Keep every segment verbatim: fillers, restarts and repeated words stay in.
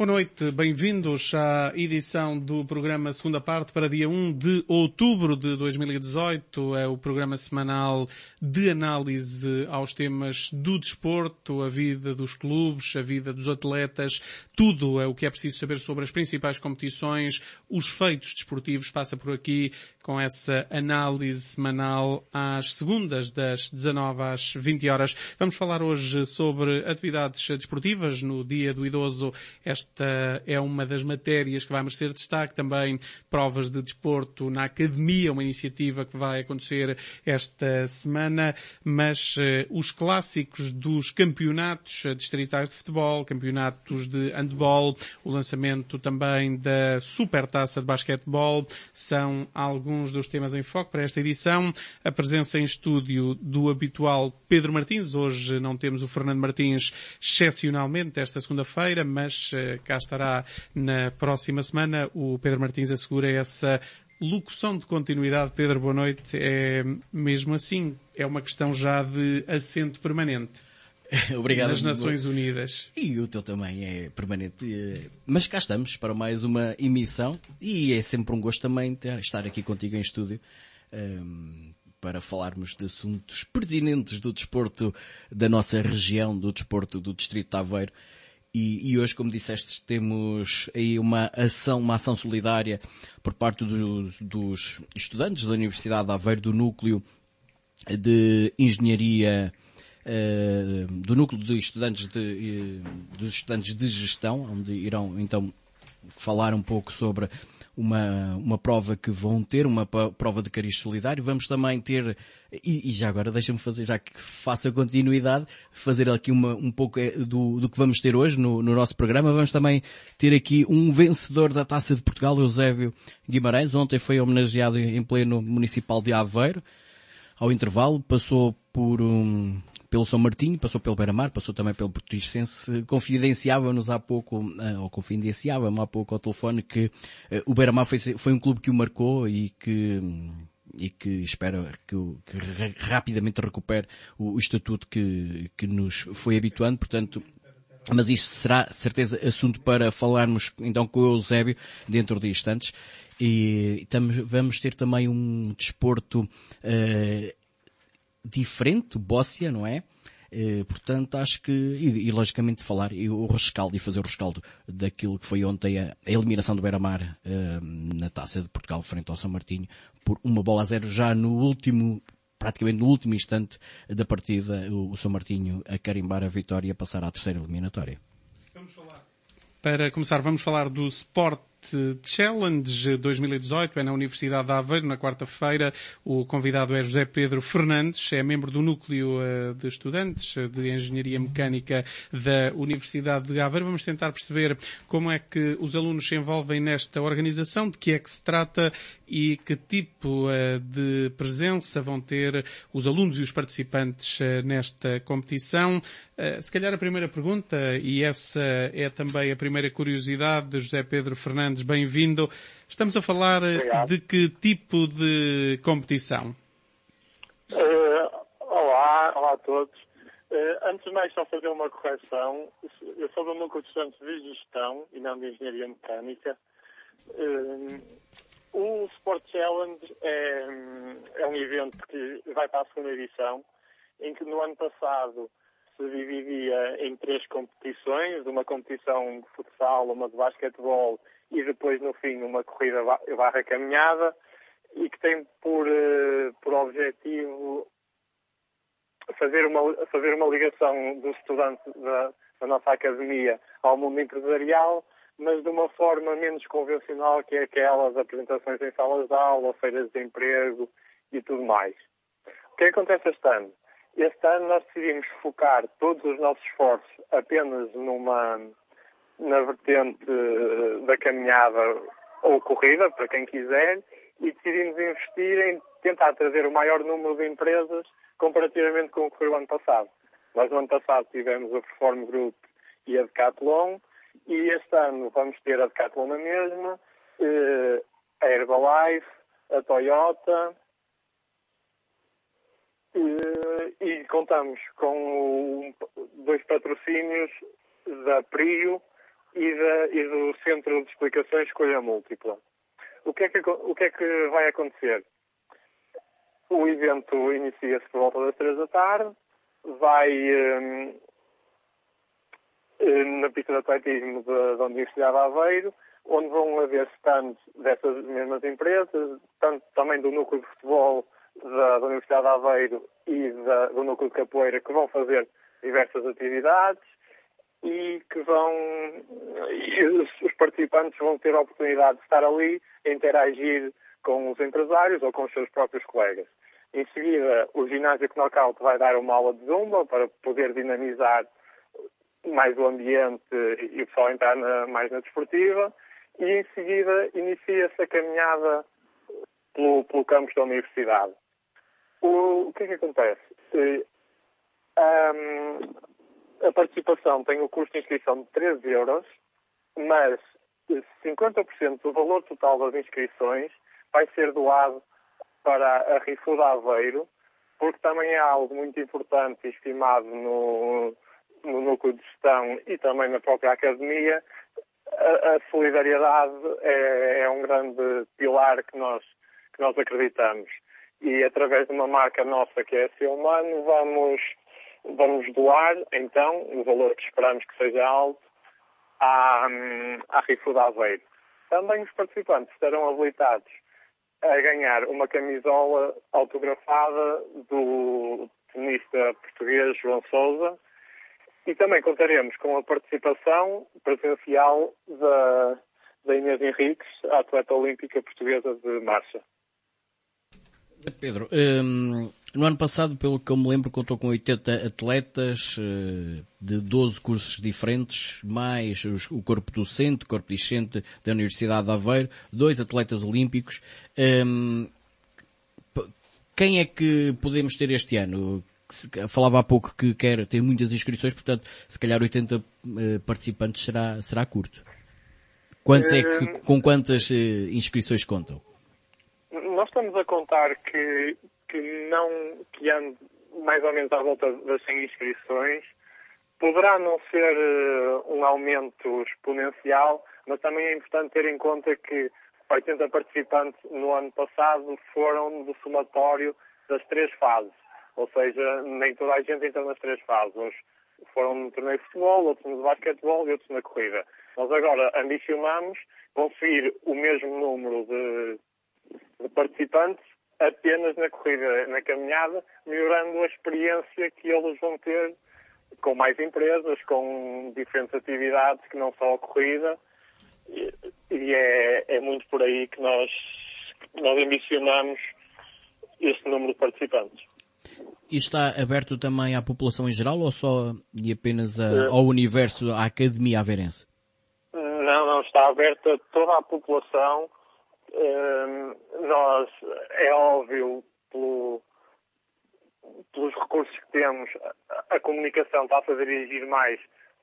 Boa noite, bem-vindos à edição do programa Segunda Parte para dia um de outubro de dois mil e dezoito. É o programa semanal de análise aos temas do desporto, a vida dos clubes, a vida dos atletas, tudo é o que é preciso saber sobre as principais competições, os feitos desportivos, passa por aqui com essa análise semanal às segundas das dezanove às vinte horas. Vamos falar hoje sobre atividades desportivas no Dia do Idoso. Esta é uma das matérias que vai merecer destaque. Também provas de desporto na Academia, uma iniciativa que vai acontecer esta semana. Mas eh, os clássicos dos campeonatos distritais de futebol, campeonatos de handball, o lançamento também da Supertaça de basquetebol, são alguns dos temas em foco para esta edição. A presença em estúdio do habitual Pedro Martins. Hoje não temos o Fernando Martins, excepcionalmente, esta segunda-feira, mas cá estará na próxima semana. O Pedro Martins assegura essa locução de continuidade. Pedro, boa noite. É mesmo assim, é uma questão já de assento permanente. Obrigado. Nas Nações Unidas. E o teu também é permanente. Mas cá estamos para mais uma emissão e é sempre um gosto também ter, estar aqui contigo em estúdio um, para falarmos de assuntos pertinentes do desporto da nossa região, do desporto do Distrito de Aveiro. E, e hoje, como disseste, temos aí uma ação, uma ação solidária por parte dos, dos estudantes da Universidade de Aveiro, do Núcleo de Engenharia, uh, do Núcleo de Estudantes de, uh, dos Estudantes de Gestão, onde irão então falar um pouco sobre uma, uma prova que vão ter, uma prova de cariz solidário. Vamos também ter, e, e já agora deixa-me fazer, já que faço a continuidade, fazer aqui uma, um pouco do, do que vamos ter hoje no, no nosso programa. Vamos também ter aqui um vencedor da Taça de Portugal, Eusébio Guimarães. Ontem foi homenageado em pleno municipal de Aveiro. Ao intervalo passou por um, pelo São Martinho, passou pelo Beira-Mar, passou também pelo Porticense. Confidenciava-nos há pouco, ou confidenciava-me há pouco ao telefone, que uh, o Beira-Mar foi, foi um clube que o marcou e que, e que espera que, que re, rapidamente recupere o, o estatuto que, que nos foi habituando. Portanto, mas isso será, certeza, assunto para falarmos então com o Eusébio dentro de instantes. E estamos, vamos ter também um desporto uh, diferente, bóssia, não é? Uh, portanto, acho que, e, e logicamente falar, e o rescaldo, e fazer o rescaldo daquilo que foi ontem a, a eliminação do Beira-Mar uh, na Taça de Portugal frente ao São Martinho, por uma bola a zero, já no último, praticamente no último instante da partida, o, o São Martinho a carimbar a vitória e a passar à terceira eliminatória. Vamos falar. Para começar, vamos falar do Sport Challenge dois mil e dezoito, é na Universidade de Aveiro, na quarta-feira. O convidado é José Pedro Fernandes, é membro do Núcleo de Estudantes de Engenharia Mecânica da Universidade de Aveiro. Vamos tentar perceber como é que os alunos se envolvem nesta organização, de que é que se trata e que tipo de presença vão ter os alunos e os participantes nesta competição. Se calhar a primeira pergunta, e essa é também a primeira curiosidade de José Pedro Fernandes, bem-vindo. Estamos a falar Obrigado. De que tipo de competição? Uh, olá, olá a todos. Uh, antes de mais, só fazer uma correção. Eu sou do Núcleo de Estudantes de Gestão e não de Engenharia Mecânica. Uh, o Sport Challenge é, é um evento que vai para a segunda edição, em que no ano passado se dividia em três competições, uma competição de futsal, uma de basquetebol e depois, no fim, uma corrida barra caminhada, e que tem por, por objetivo fazer uma, fazer uma ligação dos estudantes da, da nossa academia ao mundo empresarial, mas de uma forma menos convencional, que é aquelas apresentações em salas de aula, feiras de emprego e tudo mais. O que acontece este ano? Este ano nós decidimos focar todos os nossos esforços apenas numa, na vertente da caminhada ou corrida, para quem quiser, e decidimos investir em tentar trazer o maior número de empresas comparativamente com o que foi o ano passado. Nós no ano passado tivemos a Perform Group e a Decathlon, e este ano vamos ter a Decathlon na mesma, a Herbalife, a Toyota, e, e contamos com dois patrocínios da Prio, e, da, e do Centro de Explicações Escolha Múltipla. O que é que, o que, é que vai acontecer? O evento inicia-se por volta das três da tarde, vai um, na pista de atletismo da, da Universidade de Aveiro, onde vão haver stands dessas mesmas empresas, tanto também do núcleo de futebol da, da Universidade de Aveiro e da, do núcleo de capoeira, que vão fazer diversas atividades e que vão, e os, os participantes vão ter a oportunidade de estar ali a interagir com os empresários ou com os seus próprios colegas. Em seguida, o ginásio Knockout vai dar uma aula de Zumba para poder dinamizar mais o ambiente e o pessoal entrar na, mais na desportiva. E em seguida inicia-se a caminhada pelo, pelo campus da universidade. O, o que é que acontece? Um, a participação tem o custo de inscrição de treze euros, mas cinquenta por cento do valor total das inscrições vai ser doado para a RIFU de Aveiro, porque também é algo muito importante e estimado no, no núcleo de gestão e também na própria academia. A, a solidariedade é, é um grande pilar que nós, que nós acreditamos. E através de uma marca nossa que é Ser Humano, vamos, vamos doar, então, um valor que esperamos que seja alto, à, à RIFU de Aveiro. Também os participantes estarão habilitados a ganhar uma camisola autografada do tenista português João Sousa e também contaremos com a participação presencial da, da Inês Henriques, a atleta olímpica portuguesa de marcha. Pedro, um, no ano passado, pelo que eu me lembro, contou com oitenta atletas uh, de doze cursos diferentes, mais os, o corpo docente, o corpo discente da Universidade de Aveiro, dois atletas olímpicos. Um, quem é que podemos ter este ano? Falava há pouco que quer ter muitas inscrições, portanto, se calhar oitenta uh, participantes será, será curto. Quantos é que, com quantas uh, inscrições contam? Nós estamos a contar que, que não, que ande mais ou menos à volta das cem inscrições. Poderá não ser uh, um aumento exponencial, mas também é importante ter em conta que oitenta participantes no ano passado foram do somatório das três fases. Ou seja, nem toda a gente entra nas três fases. Uns foram no torneio de futebol, outros no basquetebol e outros na corrida. Nós agora ambicionamos conseguir o mesmo número de de participantes apenas na corrida, na caminhada, melhorando a experiência que eles vão ter com mais empresas, com diferentes atividades que não só a corrida, e, e é, é muito por aí que nós, nós ambicionamos este número de participantes. E está aberto também à população em geral ou só e apenas a, ao universo, à Academia Aveirense? Não, não, está aberto a toda a população. Uh, nós, é óbvio, pelo, pelos recursos que temos, a, a comunicação está-se a dirigir mais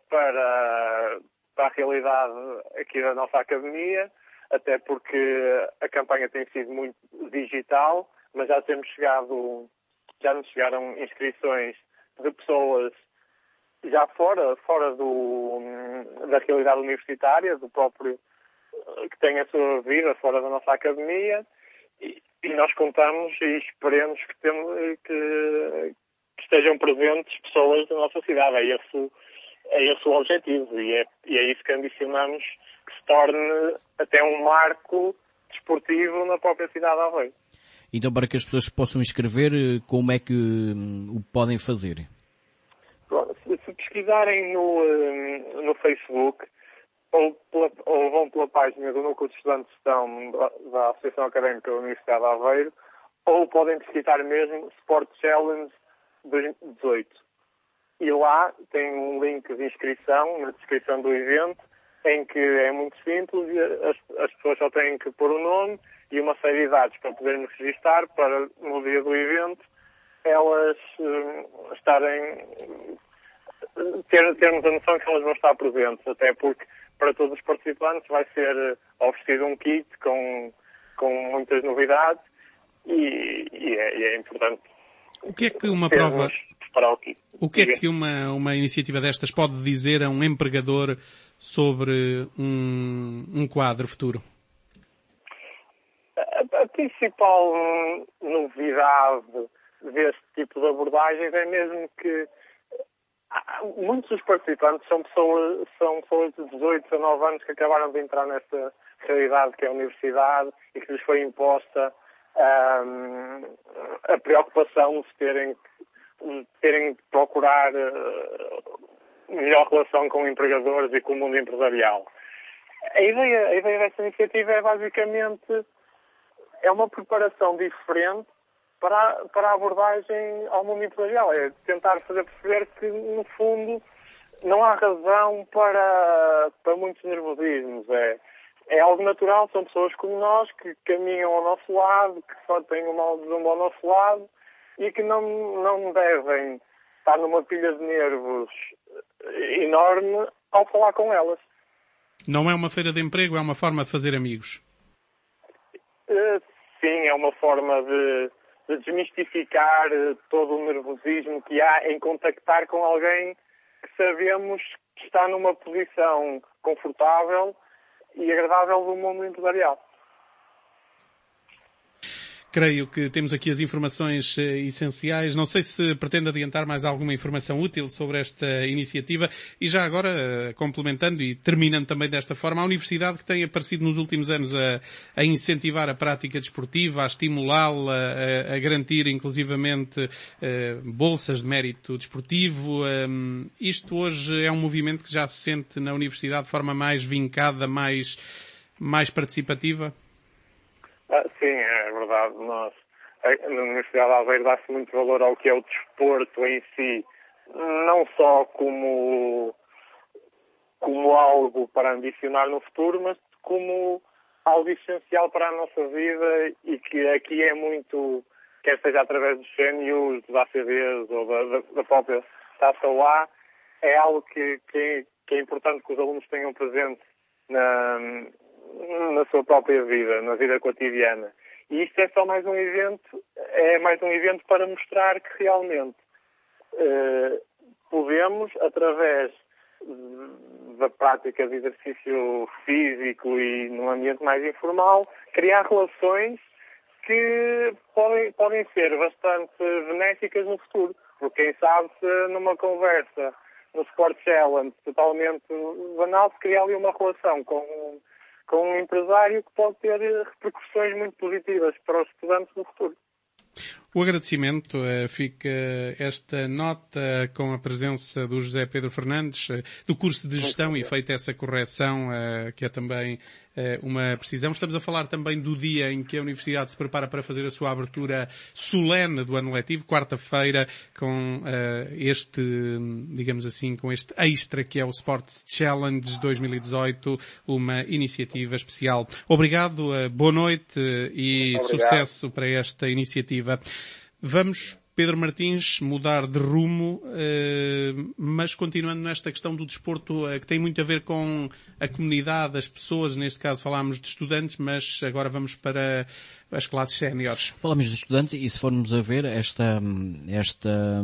para, para a realidade aqui da nossa academia, até porque a campanha tem sido muito digital, mas já temos chegado, já nos chegaram inscrições de pessoas já fora, fora do, da realidade universitária, do próprio que têm a sua vida fora da nossa academia e, e nós contamos e esperemos que, temos, que, que estejam presentes pessoas da nossa cidade. É esse, é esse o objetivo e é, e é isso que ambicionamos que se torne até um marco desportivo na própria cidade de Aveiro. Então, para que as pessoas possam inscrever, como é que hum, o podem fazer? Bom, se, se pesquisarem no, hum, no Facebook, Ou, pela, ou vão pela página do Núcleo de Estudantes de Gestão da, da Associação Académica da Universidade de Aveiro, ou podem visitar mesmo Sport Challenge dois mil e dezoito. E lá tem um link de inscrição, na descrição do evento, em que é muito simples e as, as pessoas só têm que pôr o nome e uma série de dados para poderem registrar para, no dia do evento, elas uh, estarem... Ter, termos a noção que elas vão estar presentes, até porque para todos os participantes vai ser oferecido um kit com, com muitas novidades e, e, é, e é importante. O que é que uma termos... prova, para o aqui. O que é que uma, uma iniciativa destas pode dizer a um empregador sobre um, um quadro futuro? A, a principal novidade deste tipo de abordagens é mesmo que muitos dos participantes são pessoas, são pessoas de dezoito, dezanove anos que acabaram de entrar nesta realidade que é a universidade e que lhes foi imposta um, a preocupação de terem, de terem de procurar uh, melhor relação com empregadores e com o mundo empresarial. A ideia, a ideia desta iniciativa é basicamente é uma preparação diferente para, para a abordagem ao mundo empresarial. É tentar fazer perceber que, no fundo, não há razão para, para muitos nervosismos. É, é algo natural, são pessoas como nós que caminham ao nosso lado, que só têm uma alusão ao nosso lado e que não, não devem estar numa pilha de nervos enorme ao falar com elas. Não é uma feira de emprego, é uma forma de fazer amigos. Uh, sim, é uma forma de, de desmistificar todo o nervosismo que há em contactar com alguém que sabemos que está numa posição confortável e agradável do mundo empresarial. Creio que temos aqui as informações uh, essenciais. Não sei se pretende adiantar mais alguma informação útil sobre esta iniciativa. E já agora, uh, complementando e terminando também desta forma, a Universidade que tem aparecido nos últimos anos a, a incentivar a prática desportiva, a estimulá-la, a, a garantir inclusivamente uh, bolsas de mérito desportivo. Um, isto hoje é um movimento que já se sente na Universidade de forma mais vincada, mais, mais participativa? Ah, sim, é verdade. Nós, na Universidade de Aveiro, dá-se muito valor ao que é o desporto em si, não só como, como algo para ambicionar no futuro, mas como algo essencial para a nossa vida e que aqui é muito, quer seja através dos C N Us, dos A C Ds ou da, da, da própria Taça U A, é algo que, que, que é importante que os alunos tenham presente na... na sua própria vida, na vida cotidiana. E isto é só mais um evento, é mais um evento para mostrar que realmente eh, podemos, através da prática de exercício físico e num ambiente mais informal, criar relações que podem, podem ser bastante benéficas no futuro. Porque quem sabe se numa conversa no Sport Challenge totalmente banal, se criar ali uma relação com com um empresário que pode ter repercussões muito positivas para os estudantes no futuro. O agradecimento, fica esta nota com a presença do José Pedro Fernandes, do curso de gestão, e feita essa correção, que é também uma precisão. Estamos a falar também do dia em que a Universidade se prepara para fazer a sua abertura solene do ano letivo, quarta-feira, com este, digamos assim, com este extra que é o Sports Challenge dois mil e dezoito, uma iniciativa especial. Obrigado, boa noite e Obrigado. Sucesso para esta iniciativa. Vamos, Pedro Martins, mudar de rumo, mas continuando nesta questão do desporto, que tem muito a ver com a comunidade, as pessoas, neste caso falámos de estudantes, mas agora vamos para as classes séniores. Falamos de estudantes e se formos a ver esta, esta,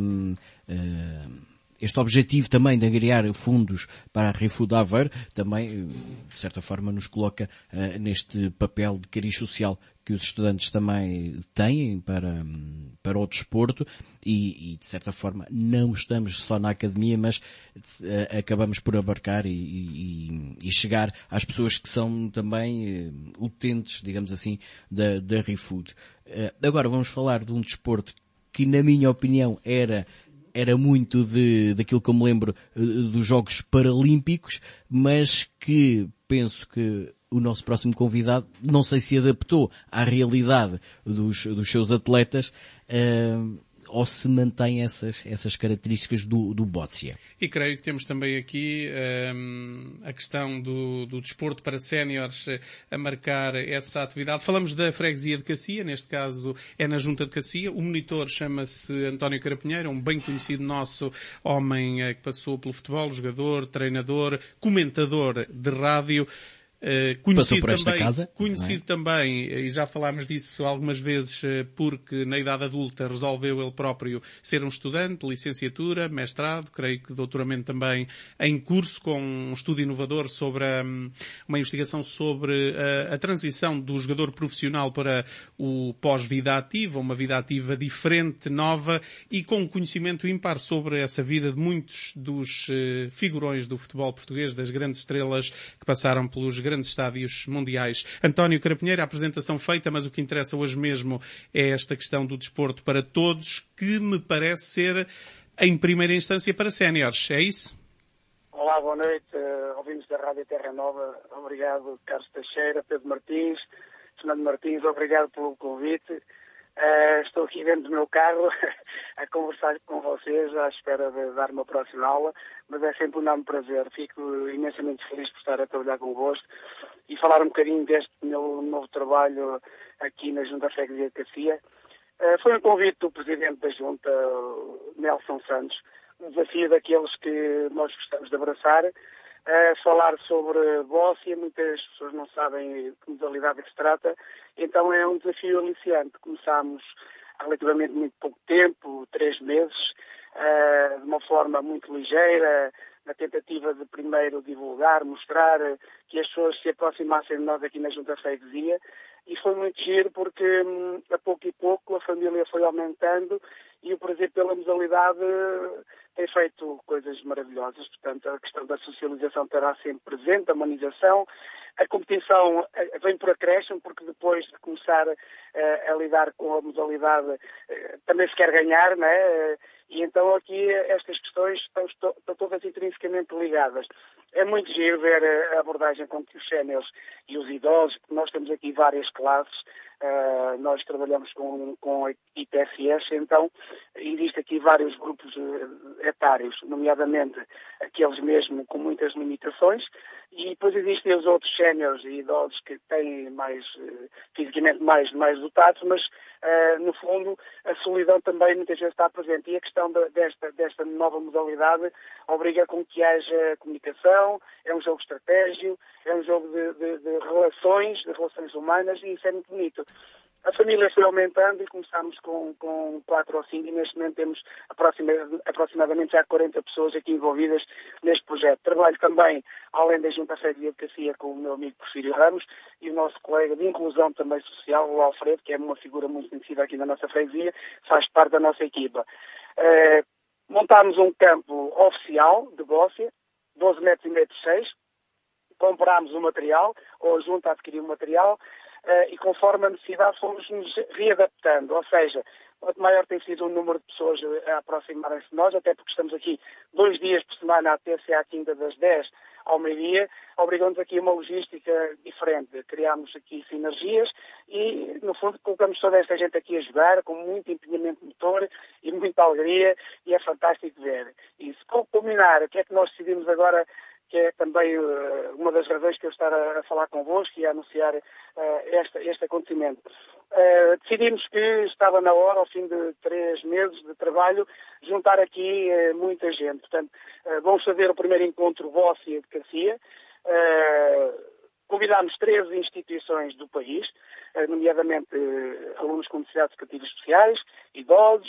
uh... este objetivo também de angariar fundos para a ReFood Aveiro também, de certa forma, nos coloca uh, neste papel de cariz social que os estudantes também têm para, para o desporto e, e, de certa forma, não estamos só na academia, mas uh, acabamos por abarcar e, e, e chegar às pessoas que são também uh, utentes, digamos assim, da, da ReFood. Uh, agora vamos falar de um desporto que, na minha opinião, era era muito de, daquilo que eu me lembro uh, dos Jogos Paralímpicos, mas que penso que o nosso próximo convidado não sei se adaptou à realidade dos, dos seus atletas uh, ou se mantém essas, essas características do, do boccia. E creio que temos também aqui um, a questão do, do desporto para séniores a marcar essa atividade. Falamos da freguesia de Cacia, neste caso é na Junta de Cacia. O monitor chama-se António Carapinheiro, um bem conhecido nosso homem que passou pelo futebol, jogador, treinador, comentador de rádio. Uh, conhecido por esta também, casa, conhecido é? também, e já falámos disso algumas vezes, porque na idade adulta resolveu ele próprio ser um estudante, licenciatura, mestrado, creio que doutoramento também em curso, com um estudo inovador sobre a, uma investigação sobre a, a transição do jogador profissional para o pós-vida ativa, uma vida ativa diferente, nova, e com um conhecimento ímpar sobre essa vida de muitos dos uh, figurões do futebol português, das grandes estrelas que passaram pelos grandes estádios mundiais. António Carapinheiro, a apresentação feita, mas o que interessa hoje mesmo é esta questão do desporto para todos, que me parece ser, em primeira instância, para séniores. É isso? Olá, boa noite. Uh, ouvintes da Rádio Terra Nova. Obrigado, Carlos Teixeira, Pedro Martins, Fernando Martins, obrigado pelo convite. Uh, estou aqui dentro do meu carro a conversar com vocês à espera de dar uma próxima aula, mas é sempre um enorme prazer. Fico imensamente feliz por estar a trabalhar convosco e falar um bocadinho deste meu novo trabalho aqui na Junta Freguesia de Cacia. Uh, foi um convite do Presidente da Junta, Nelson Santos, um desafio daqueles que nós gostamos de abraçar. Uh, falar sobre bóssia, muitas pessoas não sabem que modalidade é que se trata, então é um desafio aliciante. Começámos há relativamente muito pouco tempo, três meses, uh, de uma forma muito ligeira, na tentativa de primeiro divulgar, mostrar que as pessoas se aproximassem de nós aqui na Junta Freguesia, e foi muito giro porque hum, a pouco e pouco a família foi aumentando e o prazer pela modalidade tem feito coisas maravilhosas. Portanto, a questão da socialização estará sempre presente, a humanização. A competição vem por acréscimo, porque depois de começar uh, a lidar com a modalidade uh, também se quer ganhar, não é? E então aqui estas questões estão, estão todas intrinsecamente ligadas. É muito giro ver a abordagem com que os séniores e os idosos, porque nós temos aqui várias classes, uh, nós trabalhamos com, com a I P S S, então existe aqui vários grupos uh, etários, nomeadamente aqueles mesmo com muitas limitações, e depois existem os outros séniores e idosos que têm mais, uh, fisicamente mais, mais dotados, mas uh, no fundo a solidão também muitas vezes está presente, e a questão de, desta, desta nova modalidade obriga com que haja comunicação, é um jogo de estratégia, é um jogo de, de, de relações, de relações humanas, e isso é muito bonito. A família foi aumentando e começámos com, com quatro ou cinco, e neste momento temos aproximadamente já quarenta pessoas aqui envolvidas neste projeto. Trabalho também, além da Junta Freguesia de Cacia, com o meu amigo Porfírio Ramos e o nosso colega de inclusão também social, o Alfredo, que é uma figura muito conhecida aqui na nossa freguesia, faz parte da nossa equipa. Uh, montámos um campo oficial de bóssia, doze metros e meio de seis, comprámos o material, ou a Junta adquiriu o material, Uh, e conforme a necessidade fomos nos readaptando, ou seja, quanto maior tem sido o número de pessoas a aproximarem-se de nós, até porque estamos aqui dois dias por semana, à terça e à quinta, das dez ao meio-dia, obrigamos aqui uma logística diferente. Criámos aqui sinergias e, no fundo, colocamos toda esta gente aqui a jogar com muito empenhamento motor e muita alegria, e é fantástico ver. E se culminar, o que é que nós decidimos agora, que é também uh, uma das razões que eu estar a, a falar convosco e a anunciar uh, esta, este acontecimento. Uh, decidimos que estava na hora, ao fim de três meses de trabalho, juntar aqui uh, muita gente. Portanto, uh, vamos fazer o primeiro encontro Bóssia de Cacia. Uh, convidámos treze instituições do país, uh, nomeadamente uh, alunos com necessidades educativas especiais, idosos,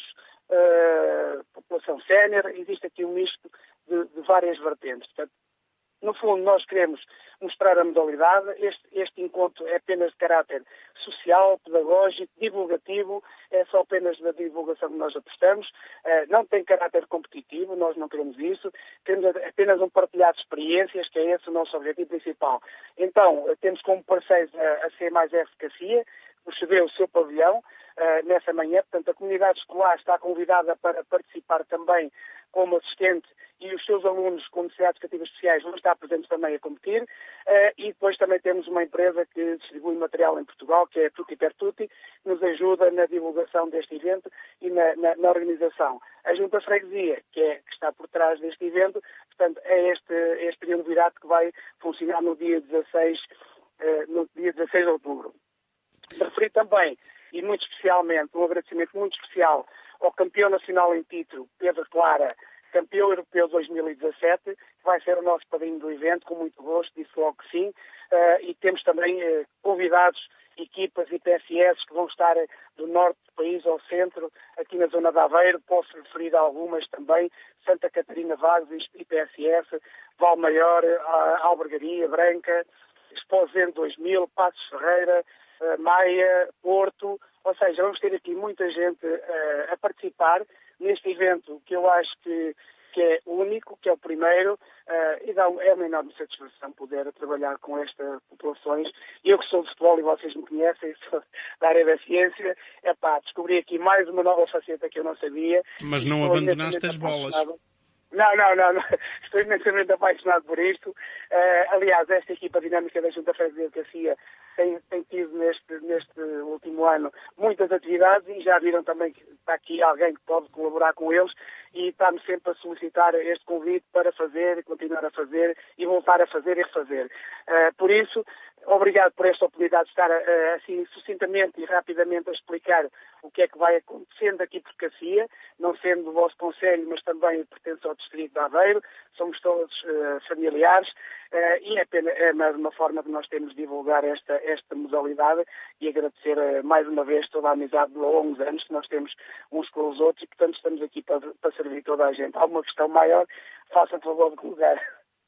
uh, população sénior. Existe aqui um misto de, de várias vertentes. Portanto, no fundo, nós queremos mostrar a modalidade. Este, este encontro é apenas de caráter social, pedagógico, divulgativo, é só apenas da divulgação que nós apostamos. Uh, não tem caráter competitivo, nós não queremos isso. Queremos apenas um partilhar de experiências, que é esse o nosso objetivo principal. Então, temos como parceiros a, a C mais F Cacia, que cedeu o seu pavilhão uh, nessa manhã. Portanto, a comunidade escolar está convidada para participar também como assistente, e os seus alunos com necessidades educativas especiais vão estar presentes também a competir. Uh, e depois também temos uma empresa que distribui material em Portugal, que é a Tutti per Tutti, que nos ajuda na divulgação deste evento e na, na, na organização. A Junta Freguesia, que, é, que está por trás deste evento, portanto, é este, este triunvirato que vai funcionar no dia dezasseis, uh, no dia dezasseis de outubro. Referi também, e muito especialmente, um agradecimento muito especial ao campeão nacional em título, Pedro Clara, campeão europeu dois mil e dezassete, que vai ser o nosso padrinho do evento, com muito gosto, disse logo que sim. uh, e temos também uh, convidados, equipas e P S S que vão estar do norte do país ao centro, aqui na zona de Aveiro, posso referir a algumas também, Santa Catarina, Vagos e P S S, Valmaior, Albergaria, Branca, Esposende dois mil, Passos Ferreira, uh, Maia, Porto, ou seja, vamos ter aqui muita gente uh, a participar neste evento que eu acho que, que é único, que é o primeiro, uh, e dá, é uma enorme satisfação poder trabalhar com estas populações. Eu que sou de futebol e vocês me conhecem, sou da área da ciência, é pá, descobri aqui mais uma nova faceta que eu não sabia. Mas não abandonaste as bolas. Não, não, não, não. Estou imensamente apaixonado por isto. Uh, aliás, esta equipa dinâmica da Junta Freguesia de Cacia tem, tem tido neste, neste último ano muitas atividades e já viram também que está aqui alguém que pode colaborar com eles e está-me sempre a solicitar este convite para fazer, continuar a fazer e voltar a fazer e refazer. Uh, por isso, obrigado por esta oportunidade de estar uh, assim sucintamente e rapidamente a explicar o que é que vai acontecendo aqui por Cacia, não sendo do vosso concelho, mas também pertence ao distrito de Aveiro, somos todos uh, familiares uh, e é, pena, é mais uma forma que nós temos de divulgar esta, esta modalidade e agradecer uh, mais uma vez toda a amizade de longos anos que nós temos uns com os outros e, portanto, estamos aqui para, para servir toda a gente. Há uma questão maior, faça favor de colocar.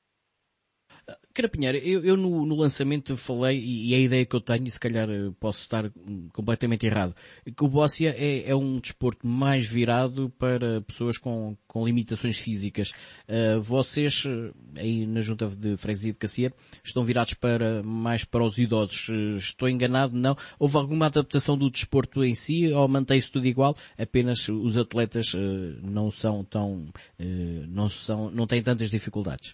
Carapinheiro, eu, eu no, no lançamento falei, e, e a ideia que eu tenho, e se calhar posso estar completamente errado, que o bóssia é, é um desporto mais virado para pessoas com, com limitações físicas. Uh, vocês, aí na Junta de Freguesia de Cacia, estão virados para, mais para os idosos. Uh, estou enganado? Não? Houve alguma adaptação do desporto em si, ou mantém-se tudo igual? Apenas os atletas uh, não são tão, uh, não são, não têm tantas dificuldades?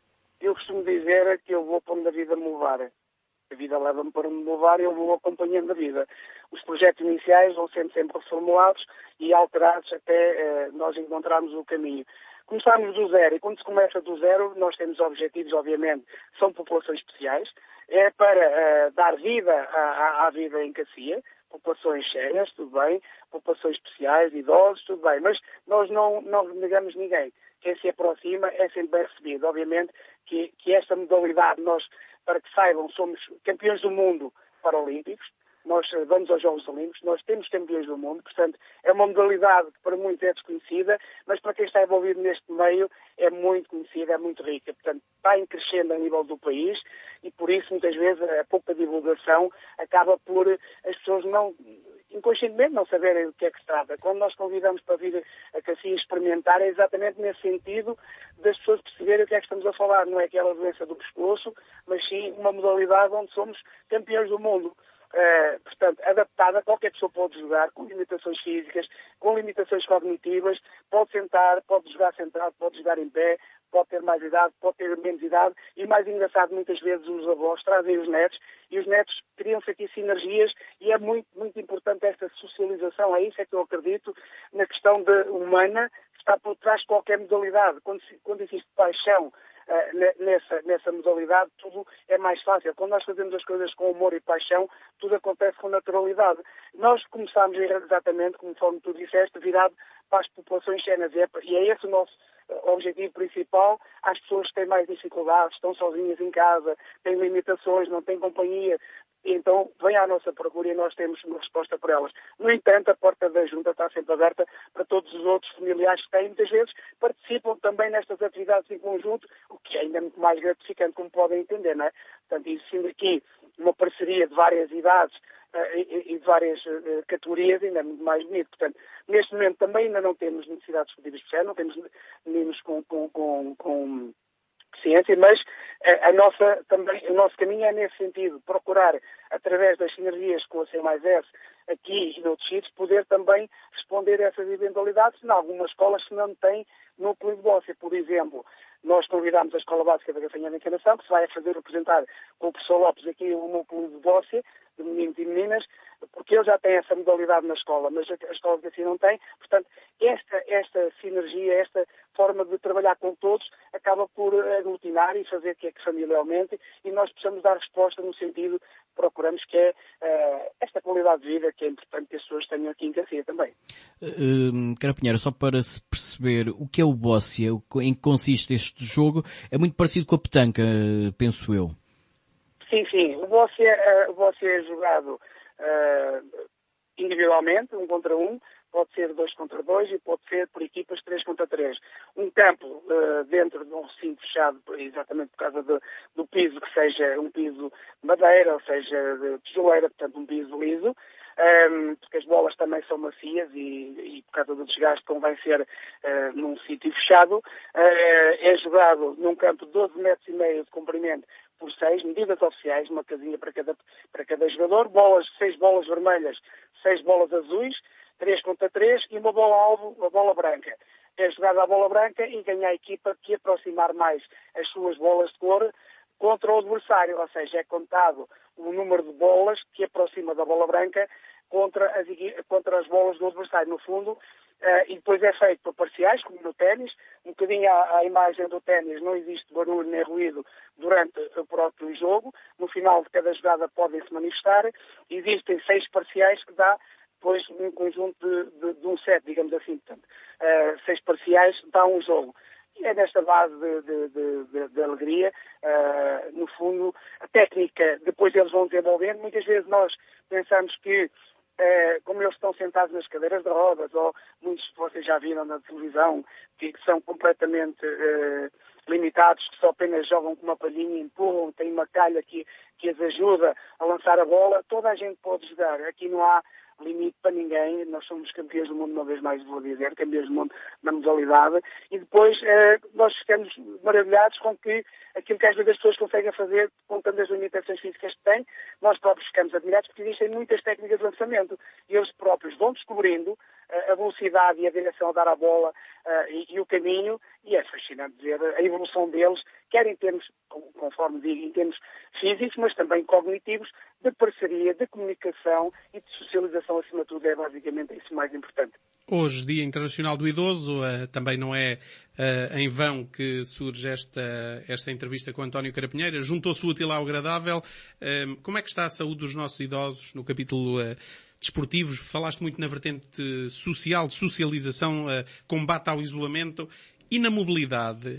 Eu costumo dizer que eu vou para onde a vida me levar. A vida leva-me para onde me levar e eu vou acompanhando a vida. Os projetos iniciais vão sendo sempre reformulados e alterados até eh, nós encontrarmos o caminho. Começamos do zero e quando se começa do zero nós temos objetivos, obviamente, são populações especiais. É para eh, dar vida à, à vida em Cacia, populações sérias, tudo bem, populações especiais, idosos, tudo bem, mas nós não, não negamos ninguém. Quem se aproxima é sempre bem recebido. Obviamente que, que esta modalidade, nós, para que saibam, somos campeões do mundo paralímpicos, nós vamos aos Jogos Olímpicos, nós temos campeões do mundo, portanto, é uma modalidade que para muitos é desconhecida, mas para quem está envolvido neste meio é muito conhecida, é muito rica. Portanto, está em crescendo a nível do país e por isso, muitas vezes, a pouca divulgação acaba por as pessoas não, inconscientemente, não saberem do que é que se trata. Quando nós convidamos para vir a Cacia experimentar, é exatamente nesse sentido das pessoas perceberem o que é que estamos a falar. Não é aquela doença do pescoço, mas sim uma modalidade onde somos campeões do mundo. Uh, portanto, adaptada, qualquer pessoa pode jogar, com limitações físicas, com limitações cognitivas, pode sentar, pode jogar sentado, pode jogar em pé, pode ter mais idade, pode ter menos idade, e mais engraçado, muitas vezes os avós trazem os netos, e os netos criam-se aqui sinergias, e é muito, muito importante esta socialização, é isso é que eu acredito, na questão de, humana, que está por trás de qualquer modalidade, quando, quando existe paixão, Uh, nessa, nessa modalidade, tudo é mais fácil. Quando nós fazemos as coisas com humor e paixão, tudo acontece com naturalidade. Nós começámos exatamente, conforme tu disseste, virado para as populações cenas, e é esse o nosso objetivo principal. As pessoas que têm mais dificuldades, estão sozinhas em casa, têm limitações, não têm companhia, então vem à nossa procura e nós temos uma resposta para elas. No entanto, a porta da Junta está sempre aberta para todos os outros familiares que têm, muitas vezes participam também nestas atividades em conjunto, o que é ainda muito mais gratificante, como podem entender, não é? Portanto, existindo aqui uma parceria de várias idades uh, e, e de várias uh, categorias, ainda é muito mais bonito. Portanto, neste momento também ainda não temos necessidades esportivas especiais, não temos meninos com, com, com, com ciência, mas a, a nossa, também, o nosso caminho é nesse sentido, procurar, através das sinergias com a C mais S, aqui e noutros sítios, poder também responder a essas eventualidades, em algumas escolas que não têm núcleo de bóssia. Por exemplo, nós convidámos a Escola Básica da Gafanha de Encanação, que se vai a fazer representar com o professor Lopes aqui o núcleo de bóssia, de meninos e meninas, porque ele já tem essa modalidade na escola, mas a escola de assim não tem. Portanto, esta, esta sinergia, esta forma de trabalhar com todos, acaba por aglutinar e fazer que a família aumente, e nós precisamos dar resposta no sentido que procuramos, que é uh, esta qualidade de vida que é importante que as pessoas tenham aqui em Cacia também. Uh, Carapinheiro, só para se perceber o que é o bóssia, em que consiste este jogo, é muito parecido com a petanca, penso eu. Sim, sim. O boxe é, o boxe é jogado uh, individualmente, um contra um. Pode ser dois contra dois e pode ser por equipas três contra três. Um campo uh, dentro de um recinto fechado, exatamente por causa de, do piso, que seja um piso de madeira, ou seja, de tijoleira, portanto um piso liso, um, porque as bolas também são macias e, e por causa do desgaste convém ser uh, num sítio fechado. Uh, é jogado num campo de doze metros e meio de comprimento por seis, medidas oficiais, uma casinha para cada, para cada jogador, bolas, seis bolas vermelhas, seis bolas azuis, três contra três e uma bola-alvo, uma bola branca. É jogada a bola branca e ganha a equipa que aproximar mais as suas bolas de cor contra o adversário, ou seja, é contado o número de bolas que aproxima da bola branca contra as, contra as bolas do adversário. No fundo, uh, e depois é feito por parciais, como no ténis, um bocadinho à, à imagem do ténis, não existe barulho nem ruído durante o próprio jogo. No final de cada jogada podem-se manifestar. Existem seis parciais que dá depois um conjunto de, de, de um set, digamos assim, portanto, uh, seis parciais dá um jogo. E é nesta base de, de, de, de, de alegria, uh, no fundo, a técnica, depois eles vão desenvolvendo. Muitas vezes nós pensamos que, uh, como eles estão sentados nas cadeiras de rodas, ou muitos que vocês já viram na televisão, que, que são completamente uh, limitados, que só apenas jogam com uma palhinha, empurram, têm uma calha que, que as ajuda a lançar a bola, toda a gente pode jogar. Aqui não há limite para ninguém. Nós somos campeões do mundo, uma vez mais vou dizer, campeões do mundo na modalidade, e depois eh, nós ficamos maravilhados com que aquilo que às vezes as pessoas conseguem fazer com tantas limitações físicas que têm, nós próprios ficamos admirados porque existem muitas técnicas de lançamento e eles próprios vão descobrindo eh, a velocidade e a direção a dar a bola eh, e, e o caminho, e é fascinante ver a evolução deles, quer em termos, conforme digo, em termos físicos, mas também cognitivos, de parceria, de comunicação e de socialização, acima de tudo, é basicamente isso mais importante. Hoje, Dia Internacional do Idoso, uh, também não é uh, em vão que surge esta, esta entrevista com António Carapinheira. Juntou-se o útil ao agradável. Uh, como é que está a saúde dos nossos idosos no capítulo uh, desportivos? Falaste muito na vertente social, de socialização, uh, combate ao isolamento e na mobilidade.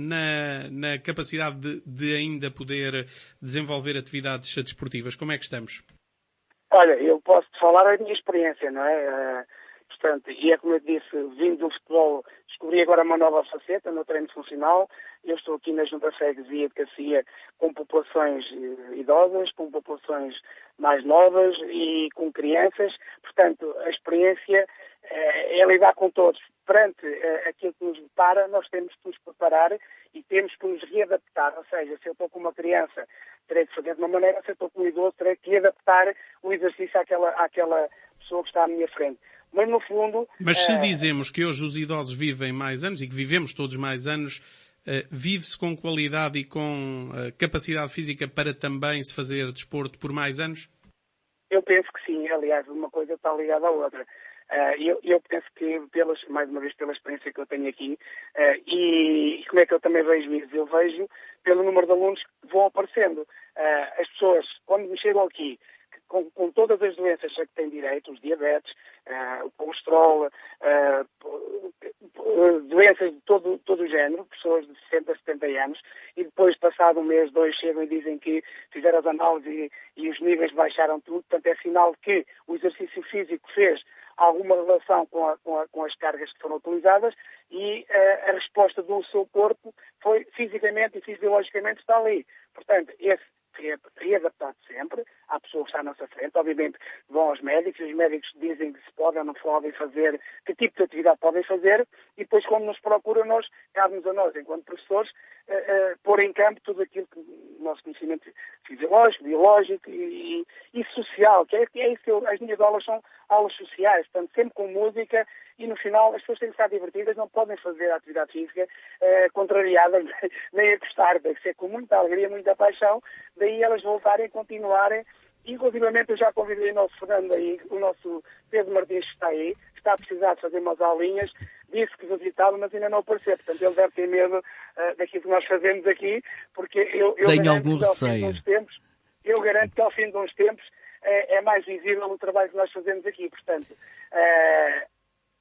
Na, na capacidade de, de ainda poder desenvolver atividades desportivas. Como é que estamos? Olha, eu posso-te falar a minha experiência, não é? Uh, portanto, e é como eu disse, vindo do futebol, descobri agora uma nova faceta no treino funcional. Eu estou aqui na Junta de Freguesia de Cacia com populações uh, idosas, com populações mais novas e com crianças. Portanto, a experiência uh, é lidar com todos. Perante uh, aquilo que nos depara, nós temos que nos preparar e temos que nos readaptar. Ou seja, se eu estou com uma criança, terei que fazer de uma maneira, se eu estou com um idoso, terei que adaptar o exercício àquela, àquela pessoa que está à minha frente. Mas, no fundo... Mas se uh... dizemos que hoje os idosos vivem mais anos e que vivemos todos mais anos, uh, vive-se com qualidade e com uh, capacidade física para também se fazer desporto por mais anos? Eu penso que sim. Aliás, uma coisa está ligada à outra. Uh, eu, eu penso que, pelas, mais uma vez, pela experiência que eu tenho aqui, uh, e, e como é que eu também vejo isso? Eu vejo pelo número de alunos que vão aparecendo. Uh, as pessoas, quando me chegam aqui, com, com todas as doenças a que têm direito, os diabetes, uh, o colesterol, uh, doenças de todo, todo o género, pessoas de sessenta, setenta anos, e depois, passado um mês, dois, chegam e dizem que fizeram as análises e, e os níveis baixaram tudo. Portanto, é sinal de que o exercício físico fez alguma relação com, a, com, a, com as cargas que foram utilizadas e uh, a resposta do seu corpo foi fisicamente e fisiologicamente está ali. Portanto, esse readaptado sempre à pessoa que está à nossa frente. Obviamente vão aos médicos, os médicos dizem que se podem ou não podem fazer, que tipo de atividade podem fazer, e depois quando nos procuram, nós, cabe-nos a nós, enquanto professores, uh, uh, pôr em campo tudo aquilo que o nosso conhecimento fisiológico, biológico e, e social, que é, que é isso que eu, as minhas aulas são aulas sociais, portanto sempre com música, e no final as pessoas têm que estar divertidas, não podem fazer a atividade física uh, contrariada, nem a gostar, tem que ser com muita alegria, muita paixão, daí elas voltarem, continuarem. Inclusivamente eu já convidei o nosso Fernando aí, o nosso Pedro Martins está aí, está a precisar de fazer umas aulinhas, disse que visitava, mas ainda não apareceu, portanto ele deve ter medo uh, daquilo que nós fazemos aqui, porque eu, eu Tenho garanto algum que ao fim receio. de uns tempos, eu garanto que ao fim de uns tempos é, é mais visível o trabalho que nós fazemos aqui, portanto, uh,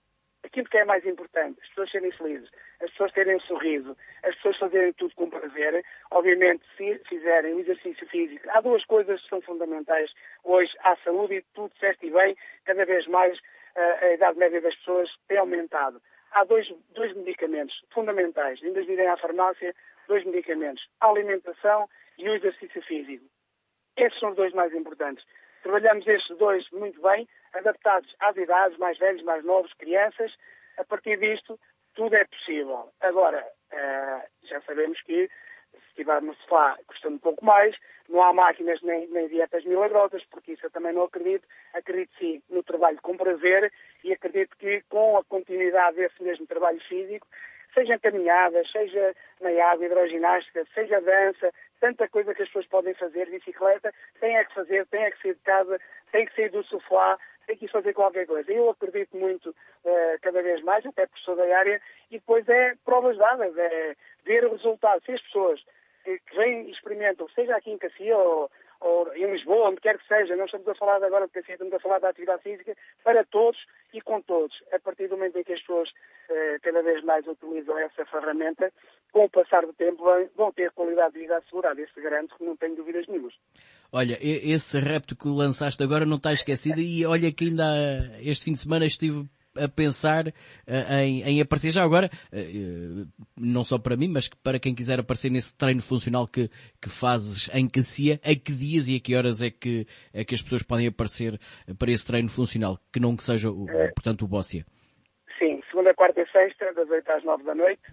aquilo que é mais importante, as pessoas serem felizes, as pessoas terem um sorriso, as pessoas fazerem tudo com prazer. Obviamente, se fizerem o exercício físico, há duas coisas que são fundamentais hoje, à saúde, e tu disseste bem, cada vez mais a, a idade média das pessoas tem aumentado. Há dois, dois medicamentos fundamentais, ainda virem à farmácia, dois medicamentos, a alimentação e o exercício físico. Esses são os dois mais importantes. Trabalhamos estes dois muito bem, adaptados às idades, mais velhos, mais novos, crianças. A partir disto, tudo é possível. Agora, uh, já sabemos que se estiver no sofá custa um pouco mais, não há máquinas nem, nem dietas milagrosas, porque isso eu também não acredito. Acredito sim no trabalho com prazer e acredito que com a continuidade desse mesmo trabalho físico, seja caminhadas, seja na água, hidroginástica, seja dança, tanta coisa que as pessoas podem fazer, bicicleta, tem é que fazer, tem é que sair de casa, tem que sair do sofá, tem que ir fazer qualquer coisa. Eu acredito muito, uh, cada vez mais, até por sou da área, e depois é provas dadas, é ver o resultado. Se as pessoas que, que vêm e experimentam, seja aqui em Cacia ou, ou em Lisboa, onde quer que seja, não estamos a falar agora de Cacia, estamos a falar da atividade física, para todos e com todos. A partir do momento em que as pessoas uh, cada vez mais utilizam essa ferramenta, com o passar do tempo vão ter qualidade de vida assegurada. Isso garanto que não tenho dúvidas nenhumas. Olha, esse repto que lançaste agora não está esquecido e olha que ainda este fim de semana estive a pensar uh, em, em aparecer já agora, uh, não só para mim, mas para quem quiser aparecer nesse treino funcional que, que fazes em Cacia, a que dias e a que horas é que, é que as pessoas podem aparecer para esse treino funcional, que não que seja, o, é. portanto, o Bóssia? Sim, segunda, quarta e sexta, das oito às nove da noite,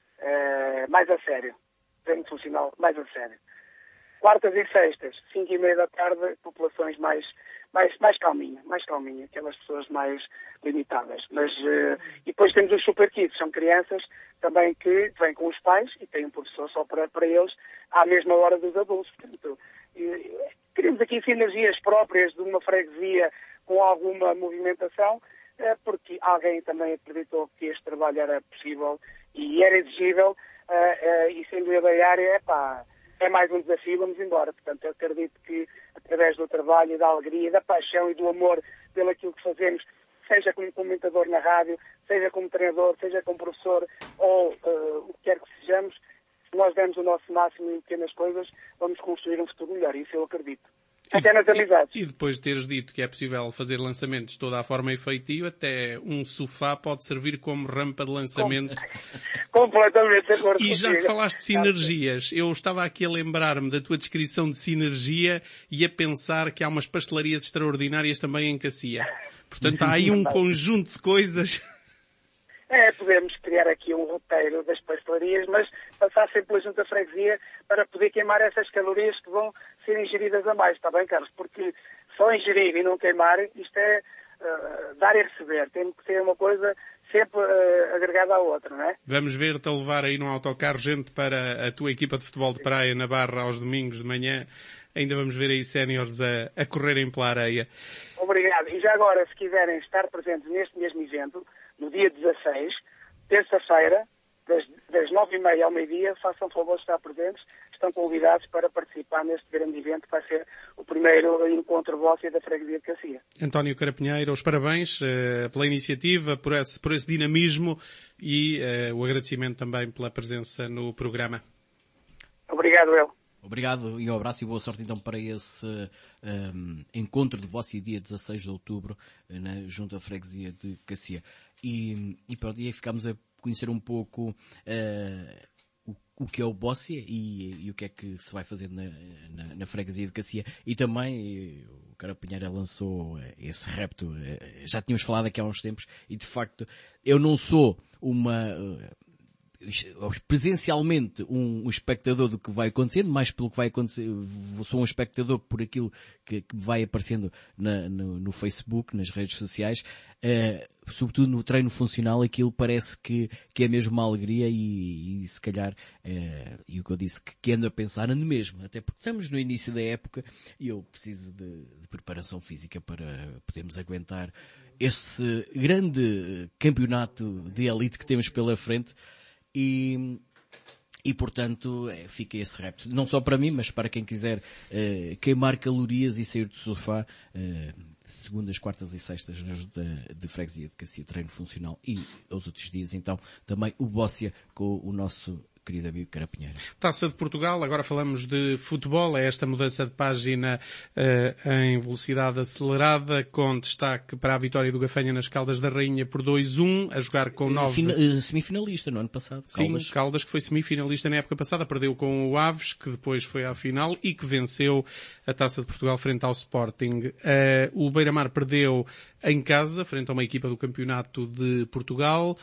uh, mais a sério, treino funcional mais a sério. Quartas e sextas, cinco e meia da tarde, populações mais, mais, mais calminha, mais calminha, aquelas pessoas mais limitadas. Mas, uh, e depois temos os super kids, são crianças também que vêm com os pais e têm um professor só para, para eles à mesma hora dos adultos. Portanto, e, queremos aqui sinergias próprias de uma freguesia com alguma movimentação, uh, porque alguém também acreditou que este trabalho era possível e era exigível, uh, uh, e sendo eu da área, é pá, é mais um desafio, vamos embora. Portanto, eu acredito que, através do trabalho, da alegria, da paixão e do amor pelo aquilo que fazemos, seja como comentador na rádio, seja como treinador, seja como professor, ou uh, o que quer que sejamos, se nós demos o nosso máximo em pequenas coisas, vamos construir um futuro melhor. Isso eu acredito. Até nas amizades. E, e depois de teres dito que é possível fazer lançamentos de toda a forma e feitio, até um sofá pode servir como rampa de lançamento. Com... Completamente de acordo. E já que falaste de sinergias, eu estava aqui a lembrar-me da tua descrição de sinergia e a pensar que há umas pastelarias extraordinárias também em Cacia. Portanto, há aí um conjunto de coisas. É, podemos criar aqui um roteiro das pastelarias, mas passar sempre pela junta freguesia para poder queimar essas calorias que vão ser ingeridas a mais, está bem, Carlos? Porque só ingerir e não queimar, isto é uh, dar e receber. Tem que ser uma coisa sempre uh, agregada à outra, não é? Vamos ver-te a levar aí num autocarro gente para a tua equipa de futebol de praia na Barra aos domingos de manhã. Ainda vamos ver aí séniores a, a correrem pela areia. Obrigado. E já agora, se quiserem estar presentes neste mesmo evento, no dia dezasseis, terça-feira, das, das nove e meia ao meio-dia, façam favor de estar presentes. Estão convidados para participar neste grande evento que vai ser o primeiro encontro vosso da Freguesia de Cacia. António Carapinheiro, os parabéns uh, pela iniciativa, por esse, por esse dinamismo e uh, o agradecimento também pela presença no programa. Obrigado, eu. Obrigado e um abraço e boa sorte então para esse um, encontro de Bóssia dia dezasseis de outubro na Junta de Freguesia de Cacia. E, e para o dia ficámos a conhecer um pouco uh, o, o que é o Bóssia e, e o que é que se vai fazer na, na, na Freguesia de Cacia. E também o Carapinheira lançou esse repto, já tínhamos falado aqui há uns tempos, e de facto eu não sou uma... Uh, presencialmente um, um espectador do que vai acontecendo, mais pelo que vai acontecer, sou um espectador por aquilo que, que vai aparecendo na, no, no Facebook, nas redes sociais, uh, sobretudo no treino funcional, aquilo parece que, que é mesmo uma alegria e, e se calhar, uh, e o que eu disse, que, que ando a pensar, ando mesmo, até porque estamos no início da época e eu preciso de, de preparação física para podermos aguentar esse grande campeonato de elite que temos pela frente. E, e portanto, é, fica esse repto. Não só para mim, mas para quem quiser uh, queimar calorias e sair do sofá, uh, segundas, quartas e sextas na junta de freguesia de Cacia, treino funcional, e aos outros dias, então, também o Bócia com o nosso querido amigo Carapinheiro. Taça de Portugal, agora falamos de futebol, é esta mudança de página uh, em velocidade acelerada, com destaque para a vitória do Gafanha nas Caldas da Rainha por dois a um, a jogar com nove... Fina, uh, semifinalista no ano passado. Caldas. Sim, Caldas, que foi semifinalista na época passada, perdeu com o Aves, que depois foi à final e que venceu a Taça de Portugal frente ao Sporting. Uh, o Beira-Mar perdeu em casa, frente a uma equipa do Campeonato de Portugal.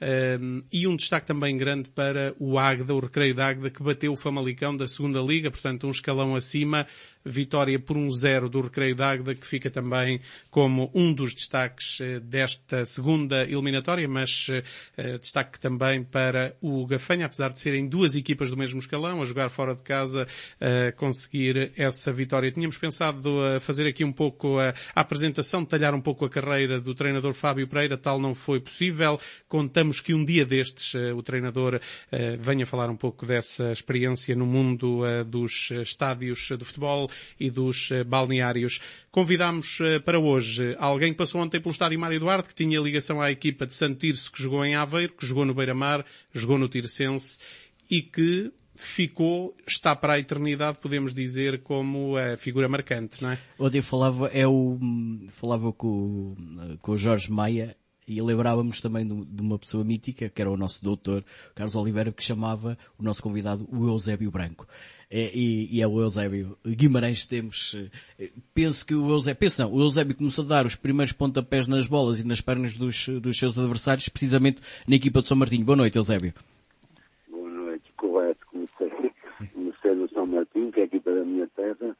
Um, e um destaque também grande para o Águeda, o Recreio da Águeda, que bateu o Famalicão da segunda Liga, portanto um escalão acima, vitória por um zero do Recreio da Águeda, que fica também como um dos destaques uh, desta segunda eliminatória, mas uh, destaque também para o Gafanha, apesar de serem duas equipas do mesmo escalão, a jogar fora de casa, uh, conseguir essa vitória. Tínhamos pensado uh, fazer aqui um pouco uh, a apresentação, detalhar um pouco a carreira do treinador Fábio Pereira, tal não foi possível. Contamos que um dia destes uh, o treinador uh, venha falar um pouco dessa experiência no mundo uh, dos uh, estádios de futebol e dos uh, balneários. Convidámos uh, para hoje alguém que passou ontem pelo estádio Mário Duarte, que tinha ligação à equipa de Santo Tirso, que jogou em Aveiro, que jogou no Beira-Mar, jogou no Tirsense e que ficou, está para a eternidade, podemos dizer, como a figura marcante, não é? Ontem eu falava, é o, falava com, com o Jorge Maia, e lembrávamos também de uma pessoa mítica, que era o nosso doutor Carlos Oliveira, que chamava o nosso convidado o Eusébio Branco. E, e é o Eusébio Guimarães. Temos, penso que o Eusébio, penso não, o Eusébio começou a dar os primeiros pontapés nas bolas e nas pernas dos, dos seus adversários, precisamente na equipa de São Martinho. Boa noite, Eusébio. Boa noite, correto. Comecei, comecei no São Martinho, que é a equipa da minha terra.